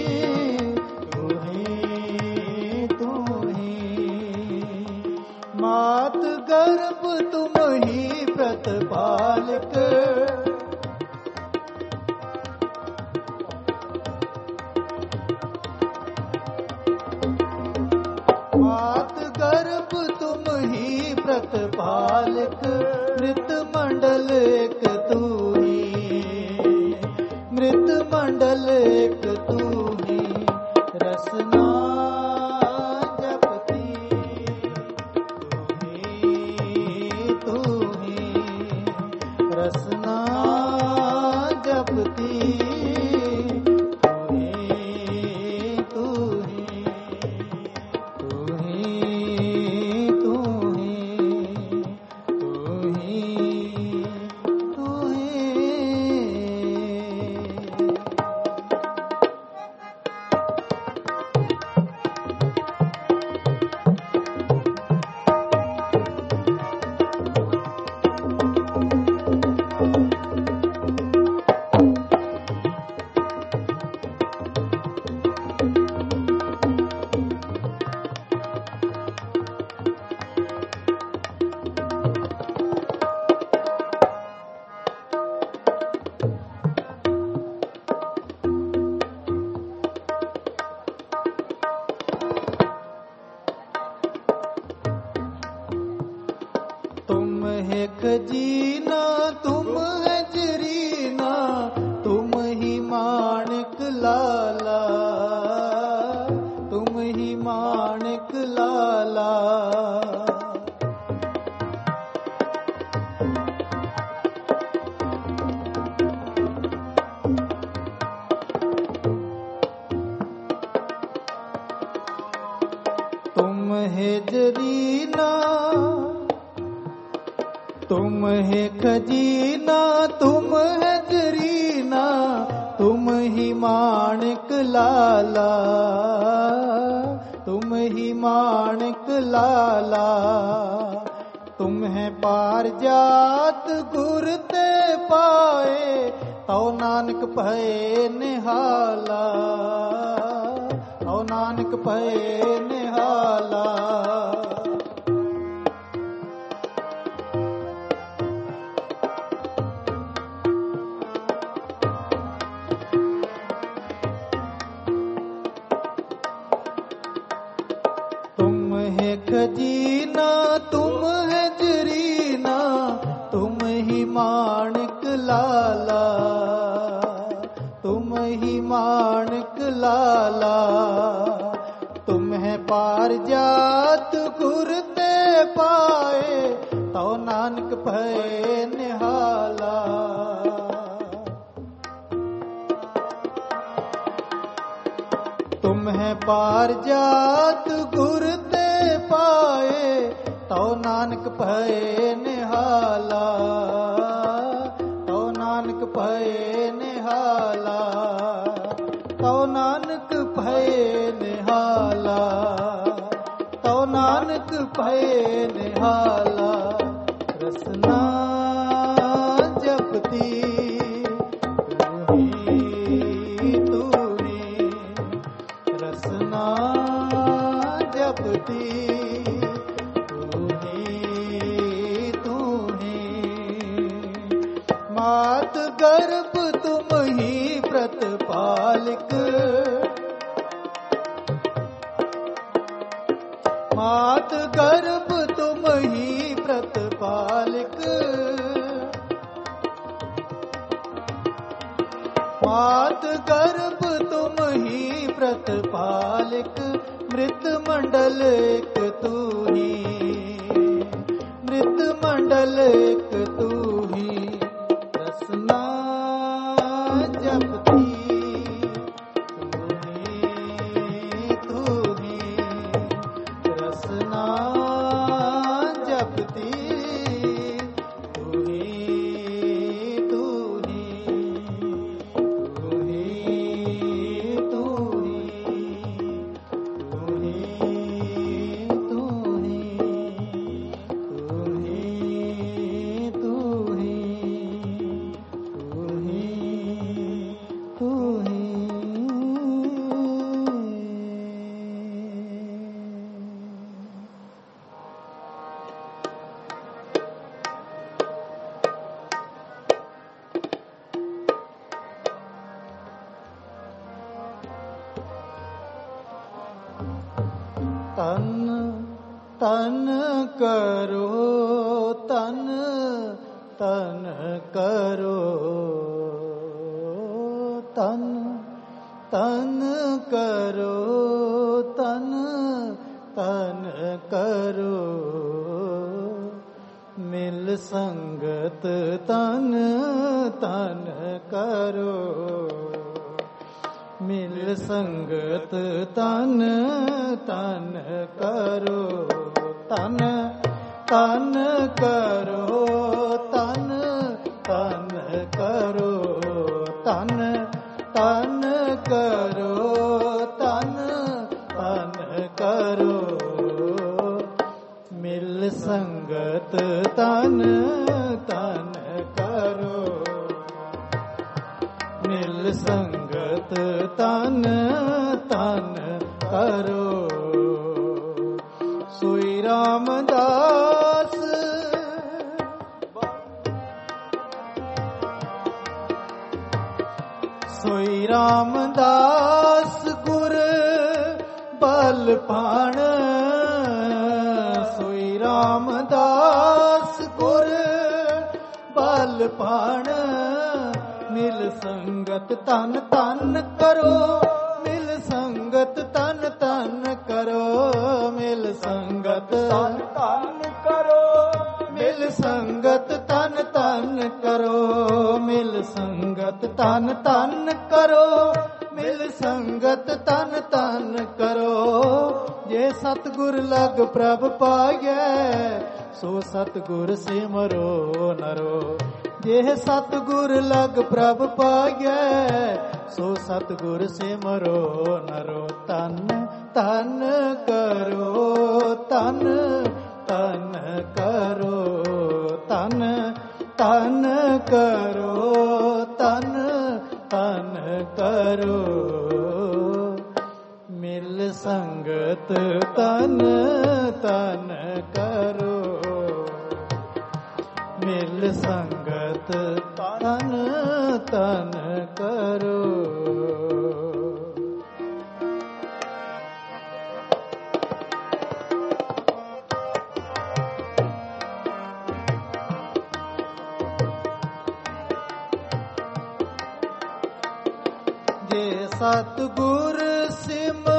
मात गर्भ तुम ही प्रतिपालक मात गर्भ तुम ही प्रतिपालक मृत मंडल एक तू ही, मृत मंडल एक तू ही, रसना जपती तू ही, रसना जपती खजीना तुम है जरीना, तुम ही माणिक लाला, तुम ही माणिक लाला। तुम है जरीना, तुम है खजीना, तुम है जरीना, तुम ही माणिक लाला, तुम ही माणिक लाला। तुम है पार जात गुर ते पाए, तौ नानक भये निहाला, तौ नानक भये निहाला। खजीना तुम है जरीना, तुम ही माणिक लाला, तुम ही माणिक लाला। तुम है पार जात गुर ते पाए, तौ नानक भये निहाला। तुम है पार जात गुर ते पाए, तौ नानक भये निहाला, तौ नानक भये निहाला, तौ नानक भये निहाला, तौ नानक भये निहाला। रसना जपती तू ही, रसना जपती मात गर्भ तुम ही प्रतिपालक, मात गर्भ तुम ही प्रतिपालक, मात गर्भ तुम ही प्रतिपालक। मृत मंडल एक तू ही, मृत मंडल एक तू ही, रसना जपती तू ही, रसना जपती तू ही, तू ही, तू ਕਰੋ ਤਨ ਤਨ ਕਰੋ ਤਨ ਤਨ ਕਰੋ ਤਨ ਤਨ ਕਰੋ ਮਿਲ ਸੰਗਤ ਤਨ ਤਨ ਕਰੋ ਮਿਲ ਸੰਗਤ ਤਨ ਤਨ ਕਰੋ ਤਨ ਤਨ ਕਰੋ ਤਨ ਤਨ ਕਰੋ ਤਨ ਤਨ ਕਰੋ ਤਨ ਤਨ ਕਰੋ ਮਿਲ ਸੰਗਤ ਤਨ ਤਨ ਕਰੋ ਮਿਲ ਸੰਗਤ ਤਨ ਤਨ ਕਰੋ ਸੋਈ ਰਾਮਦਾਸ ਸੋਈ ਰਾਮਦਾਸ ਗੁਰ ਬਲ ਭਾਣ ਸੋਈ ਰਾਮਦਾਸ ਗੁਰ ਬਲ ਭਾਣ ਮਿਲ ਸੰਗਤ ਤਨ ਤਨ ਕਰੋ ਮਿਲ ਸੰਗਤ ਤਨ ਤਨ ਕਰੋ ਮਿਲ ਸੰਗਤ ਤਨ ਤਨ ਕਰੋ ਮਿਲ ਸੰਗਤ ਤਨ ਤਨ ਕਰੋ ਮਿਲ ਸੰਗਤ ਤਨ ਤਨ ਕਰੋ ਮਿਲ ਸੰਗਤ ਤਨ ਤਨ ਕਰੋ ਜੇ ਸਤਿਗੁਰ ਲਗ ਪ੍ਰਭ ਪਾਈਐ ਸੋ ਸਤਿਗੁਰ ਸਿਮਰੋ ਨਰੋ ਜੇ ਸਤਿਗੁਰ ਲਗ ਪ੍ਰਭ ਪਾਈਐ ਸੋ ਸਤਿਗੁਰ ਸਿਮਰੋ ਨਰੋ ਤਨ ਤਨ ਕਰੋ ਤਨ ਤਨ ਕਰੋ ਤਨ ਤਨ ਕਰੋ ਤਨ ਤਨ ਕਰੋ ਮਿਲ ਸੰਗਤ ਤਨ ਤਨ ਕਰੋ ਮਿਲ ਸੰਗਤ ਤਨ ਤਨ ਕਰੋ ਜੇ ਸਤਿਗੁਰ ਸਿਮਰੰਤ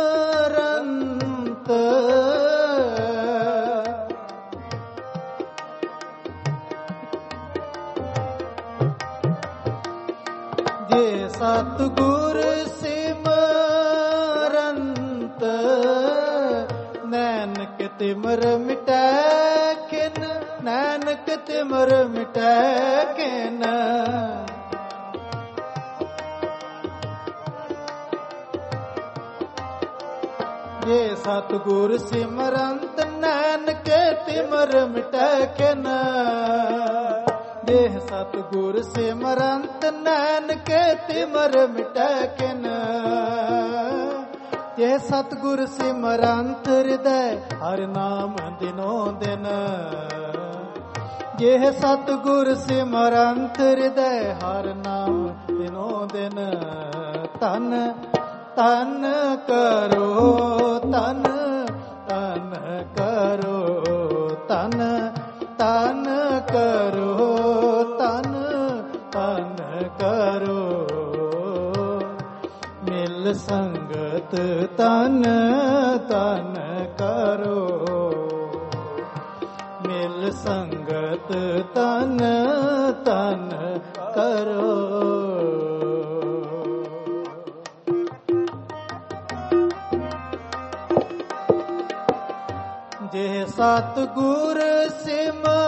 ਜੇ ਸਤਿਗੁਰ ਸਿਮਰੰਤ ਨੈਣਕ ਤਿਮਰ ਮਿਟੈ ਖਿਨ ਨੈਣਕ ਤਿਮਰ ਮਿਟੈ ਖਿਨ ਜੇ ਸਤਿਗੁਰ ਸਿਮਰੰਤ ਨੈਣਕ ਤਿਮਰ ਮਿਟੈ ਖਿਨ ਜੇ ਸਤਿਗੁਰ ਸਿਮਰੰਤ ਨੈਣਕ ਤਿਮਰ ਮਿਟੈ ਖਿਨ ਜੇ ਸਤਿਗੁਰ ਸਿਮਰੰਤ ਹਿਰਦੈ ਹਰਿ ਨਾਮ ਦਿਨੋ ਦਿਨ ਜੇ ਸਤਿਗੁਰ ਸਿਮਰੰਤ ਹਿਰਦੈ ਹਰਿ ਨਾਮ ਦਿਨੋ ਦਿਨ ਤਨ ਤਨ ਕਰੋ ਤਨ ਤਨ ਕਰੋ ਤਨ ਤਨ ਕਰੋ ਤਨ ਤਨ ਕਰੋ ਮਿਲ ਸੰਗਤ ਤਨ ਤਨ ਕਰੋ ਮਿਲ ਸੰਗਤ ਤਨ ਤਨ ਕਰੋ ਜੇ ਸਤਿਗੁਰ ਸਿਮਰੰਤ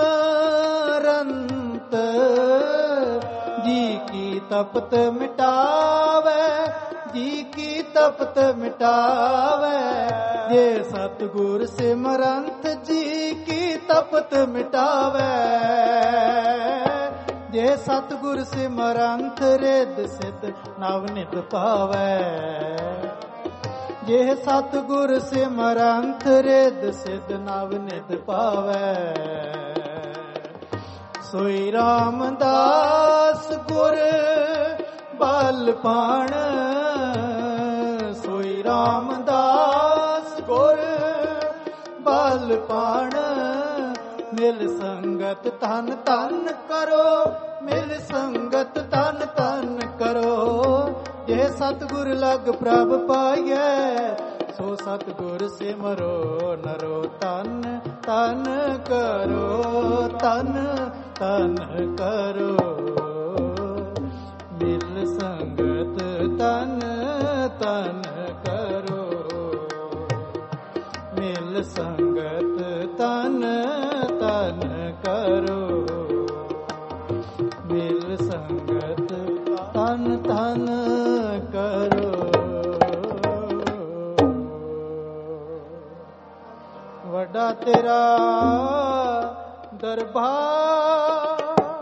ਜੀ ਕੀ ਤਪਤ ਮਿਟਾਵੇ ਜੀ ਕੀ ਤਪਤ ਮਿਟਾਵੇ ਜੇ ਸਤਿਗੁਰ ਸਿਮਰੰਤ ਜੀ ਕੀ ਤਪਤ ਮਿਟਾਵੇ ਜੇ ਸਤਿਗੁਰ ਸਿਮਰੰਤ ਰਿੱਧ ਸਿੱਧ ਨਵ ਨਿਤ ਪਾਵੇ ਜੇ ਸਤਿਗੁਰ ਸਿਮਰੰਤ ਰਿੱਧ ਸਿੱਧ ਨਵ ਨਿਤ ਪਾਵੇ ਸੋਈ ਰਾਮਦਾਸ ਗੁਰ ਬਲ ਭਾਣ ਸੋਈ ਰਾਮਦਾਸ ਗੁਰ ਬਲ ਭਾਣ ਮਿਲ ਸੰਗਤ ਧਨ ਧਨ ਕਰੋ, ਮਿਲ ਸੰਗਤ ਧਨ ਧਨ ਕਰੋ। ਜੇ ਸਤਿਗੁਰ ਲਗ ਪ੍ਰਭ ਪਾਈਐ, ਸੋ ਸਤਿਗੁਰ ਸਿਮਰੋ ਨਰੋ। ਧਨ ਧਨ ਕਰੋ, ਧਨ ਧਨ ਕਰੋ, ਮਿਲ ਸੰਗਤ ਧਨ ਧਨ ਕਰੋ, ਮਿਲ ਸੰਗਤ ਧਨ ਧਨ ਕਰੋ, ਮਿਲ ਸੰਗਤ ਧਨ ਧਨ ਕਰੋ। ਵੱਡਾ ਤੇਰਾ ਦਰਬਾਰ,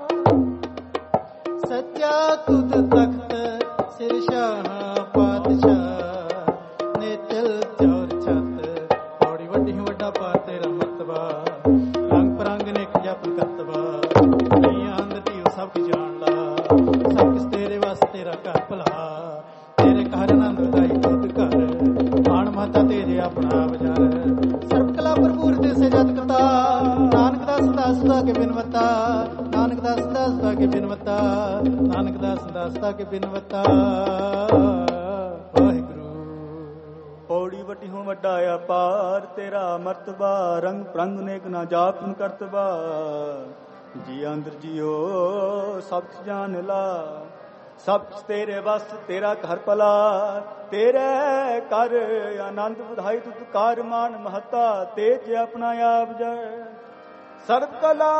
ਸੱਚਾ ਤੁਧ ਤਖਤ ਸਿਰ ਸ਼ਾਹ ਪਾਤਸ਼ਾਹ। ਨੇਤਲ ਚੌਰ ਛੱਤ ਪੌੜੀ ਵੱਡੀ ਵੱਡਾ ਪਾਰ ਤੇਰਾ ਮਰਤਬਾ। ਰੰਗ ਪਰੰਗ ਨੇ ਜਪ ਕਰਤਵਾ, ਦੁਨੀਆ ਅੰਦਰ ਧੀਓ ਸਭ ਕੀ ਜਾਣ ਲਾ। ਸਭ ਕਿਸ ਤੇਰੇ ਵਾਸਤੇ ਤੇਰਾ ਘਰ ਭਲਾ, ਤੇਰੇ ਘਰ ਆਨੰਦ ਵਧਾਈ ਤੁਧ ਘਰ। ਆਣ ਮਾਤਾ ਤੇਰੇ ਆਪਣਾ ਬਜਾਰ, ਸਰਬ ਕਲਾ ਭਰਪੂਰ ਤੇ ਸੇ ਜਤ ਕਤਾ। ਨਾਨਕ ਦਾਸ ਸਦਾ ਸਦਾ ਕੇ ਬਿਨਵਤਾ, ਨਾਨਕ ਦਾਸ ਸਦਾ ਸਦਾ ਕੇ ਬਿਨਵਤਾ, ਨਾਨਕ ਦਾਸ ਸਦਾ ਸਦਾ ਕੇ ਬਿਨਵਤਾ। ਵਾਹਿਗੁਰੂ। ਪੌੜੀ ਵੱਡੀ ਹੁਣ ਵੱਡਾ ਅਪਾਰ ਤੇਰਾ ਮਰਤਬਾ। ਰੰਗ ਪ੍ਰੰਗ ਨੇਕ ਨਾ ਜਾਪਨ ਕਰਤਬਾ। ਜੀ ਅੰਦਰ ਜੀਓ ਸਭ ਜਾਣ ਲਾ, ਸਭ ਤੇਰੇ ਵਸ ਤੇਰਾ ਘਰ ਭਲਾ। ਤੇਰੇ ਕਰ ਆਨੰਦ ਵਧਾਈ ਤੁਧ ਕਾਰ ਮਾਨ ਮਹਤਾ। ਤੇਜ ਆਪਣਾ ਆਪ ਜੈ ਸਰਬ ਕਲਾ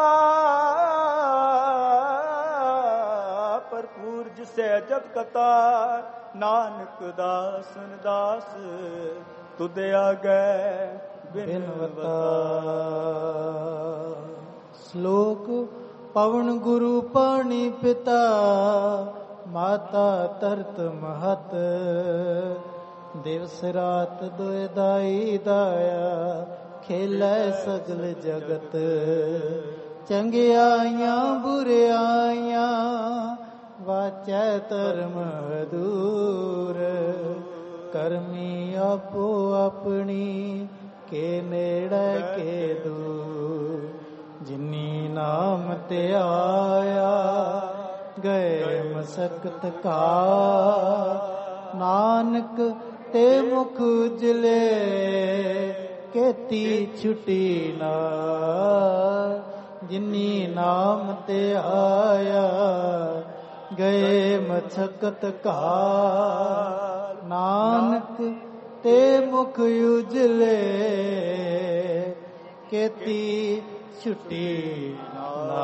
ਭਰਪੂਰ ਜਿਸੇ ਜਤ ਕਤਾ। ਨਾਨਕ ਦਾਸਨ ਦਾਸ ਤੁਧ ਆਗੈ ਬਿਨਵਤਾ। ਸ਼ਲੋਕ ਪਵਨ ਗੁਰੂ ਪਾਣੀ ਪਿਤਾ, ਮਾਤਾ ਤਰਤ ਮਹਤ। ਦਿਵਸ ਰਾਤ ਦੁਇ ਦਾਈ ਦਾਇਆ, ਖੇਲੇ ਸਗਲ ਜਗਤ। ਚੰਗਿਆਈਆਂ ਬੁਰਿਆਈਆਂ, ਵਾਚੈ ਧਰਮ ਦੂਰ। ਕਰਮੀ ਆਪੋ ਆਪਣੀ, ਕੇ ਨੇੜੇ ਕੇ ਦੂਰ। ਜਿਨੀ ਨਾਮ ਤੇ ਆਇਆ, ਗਏ ਮਸਕਤ ਕਾ। ਨਾਨਕ ਤੇ ਮੁਖ ਉਜਲੇ, ਕੀਤੀ ਛੁਟੀ ਨਾ। ਜਿਨੀ ਨਾਮ ਤੇ ਆਇਆ, ਗਏ ਮਸਕਤ ਕਾ। ਨਾਨਕ ਤੇ ਮੁਖ ਉਜਲੇ, ਕੀਤੀ ਛੁਟੀ ਨਾ।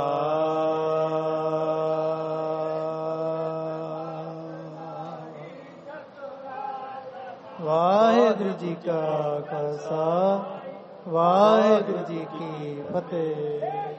ਵਾਹਿਗੁਰੂ ਜੀ ਕਾ ਖਾਲਸਾ, ਵਾਹਿਗੁਰੂ ਜੀ ਕੀ ਫਤਿਹ।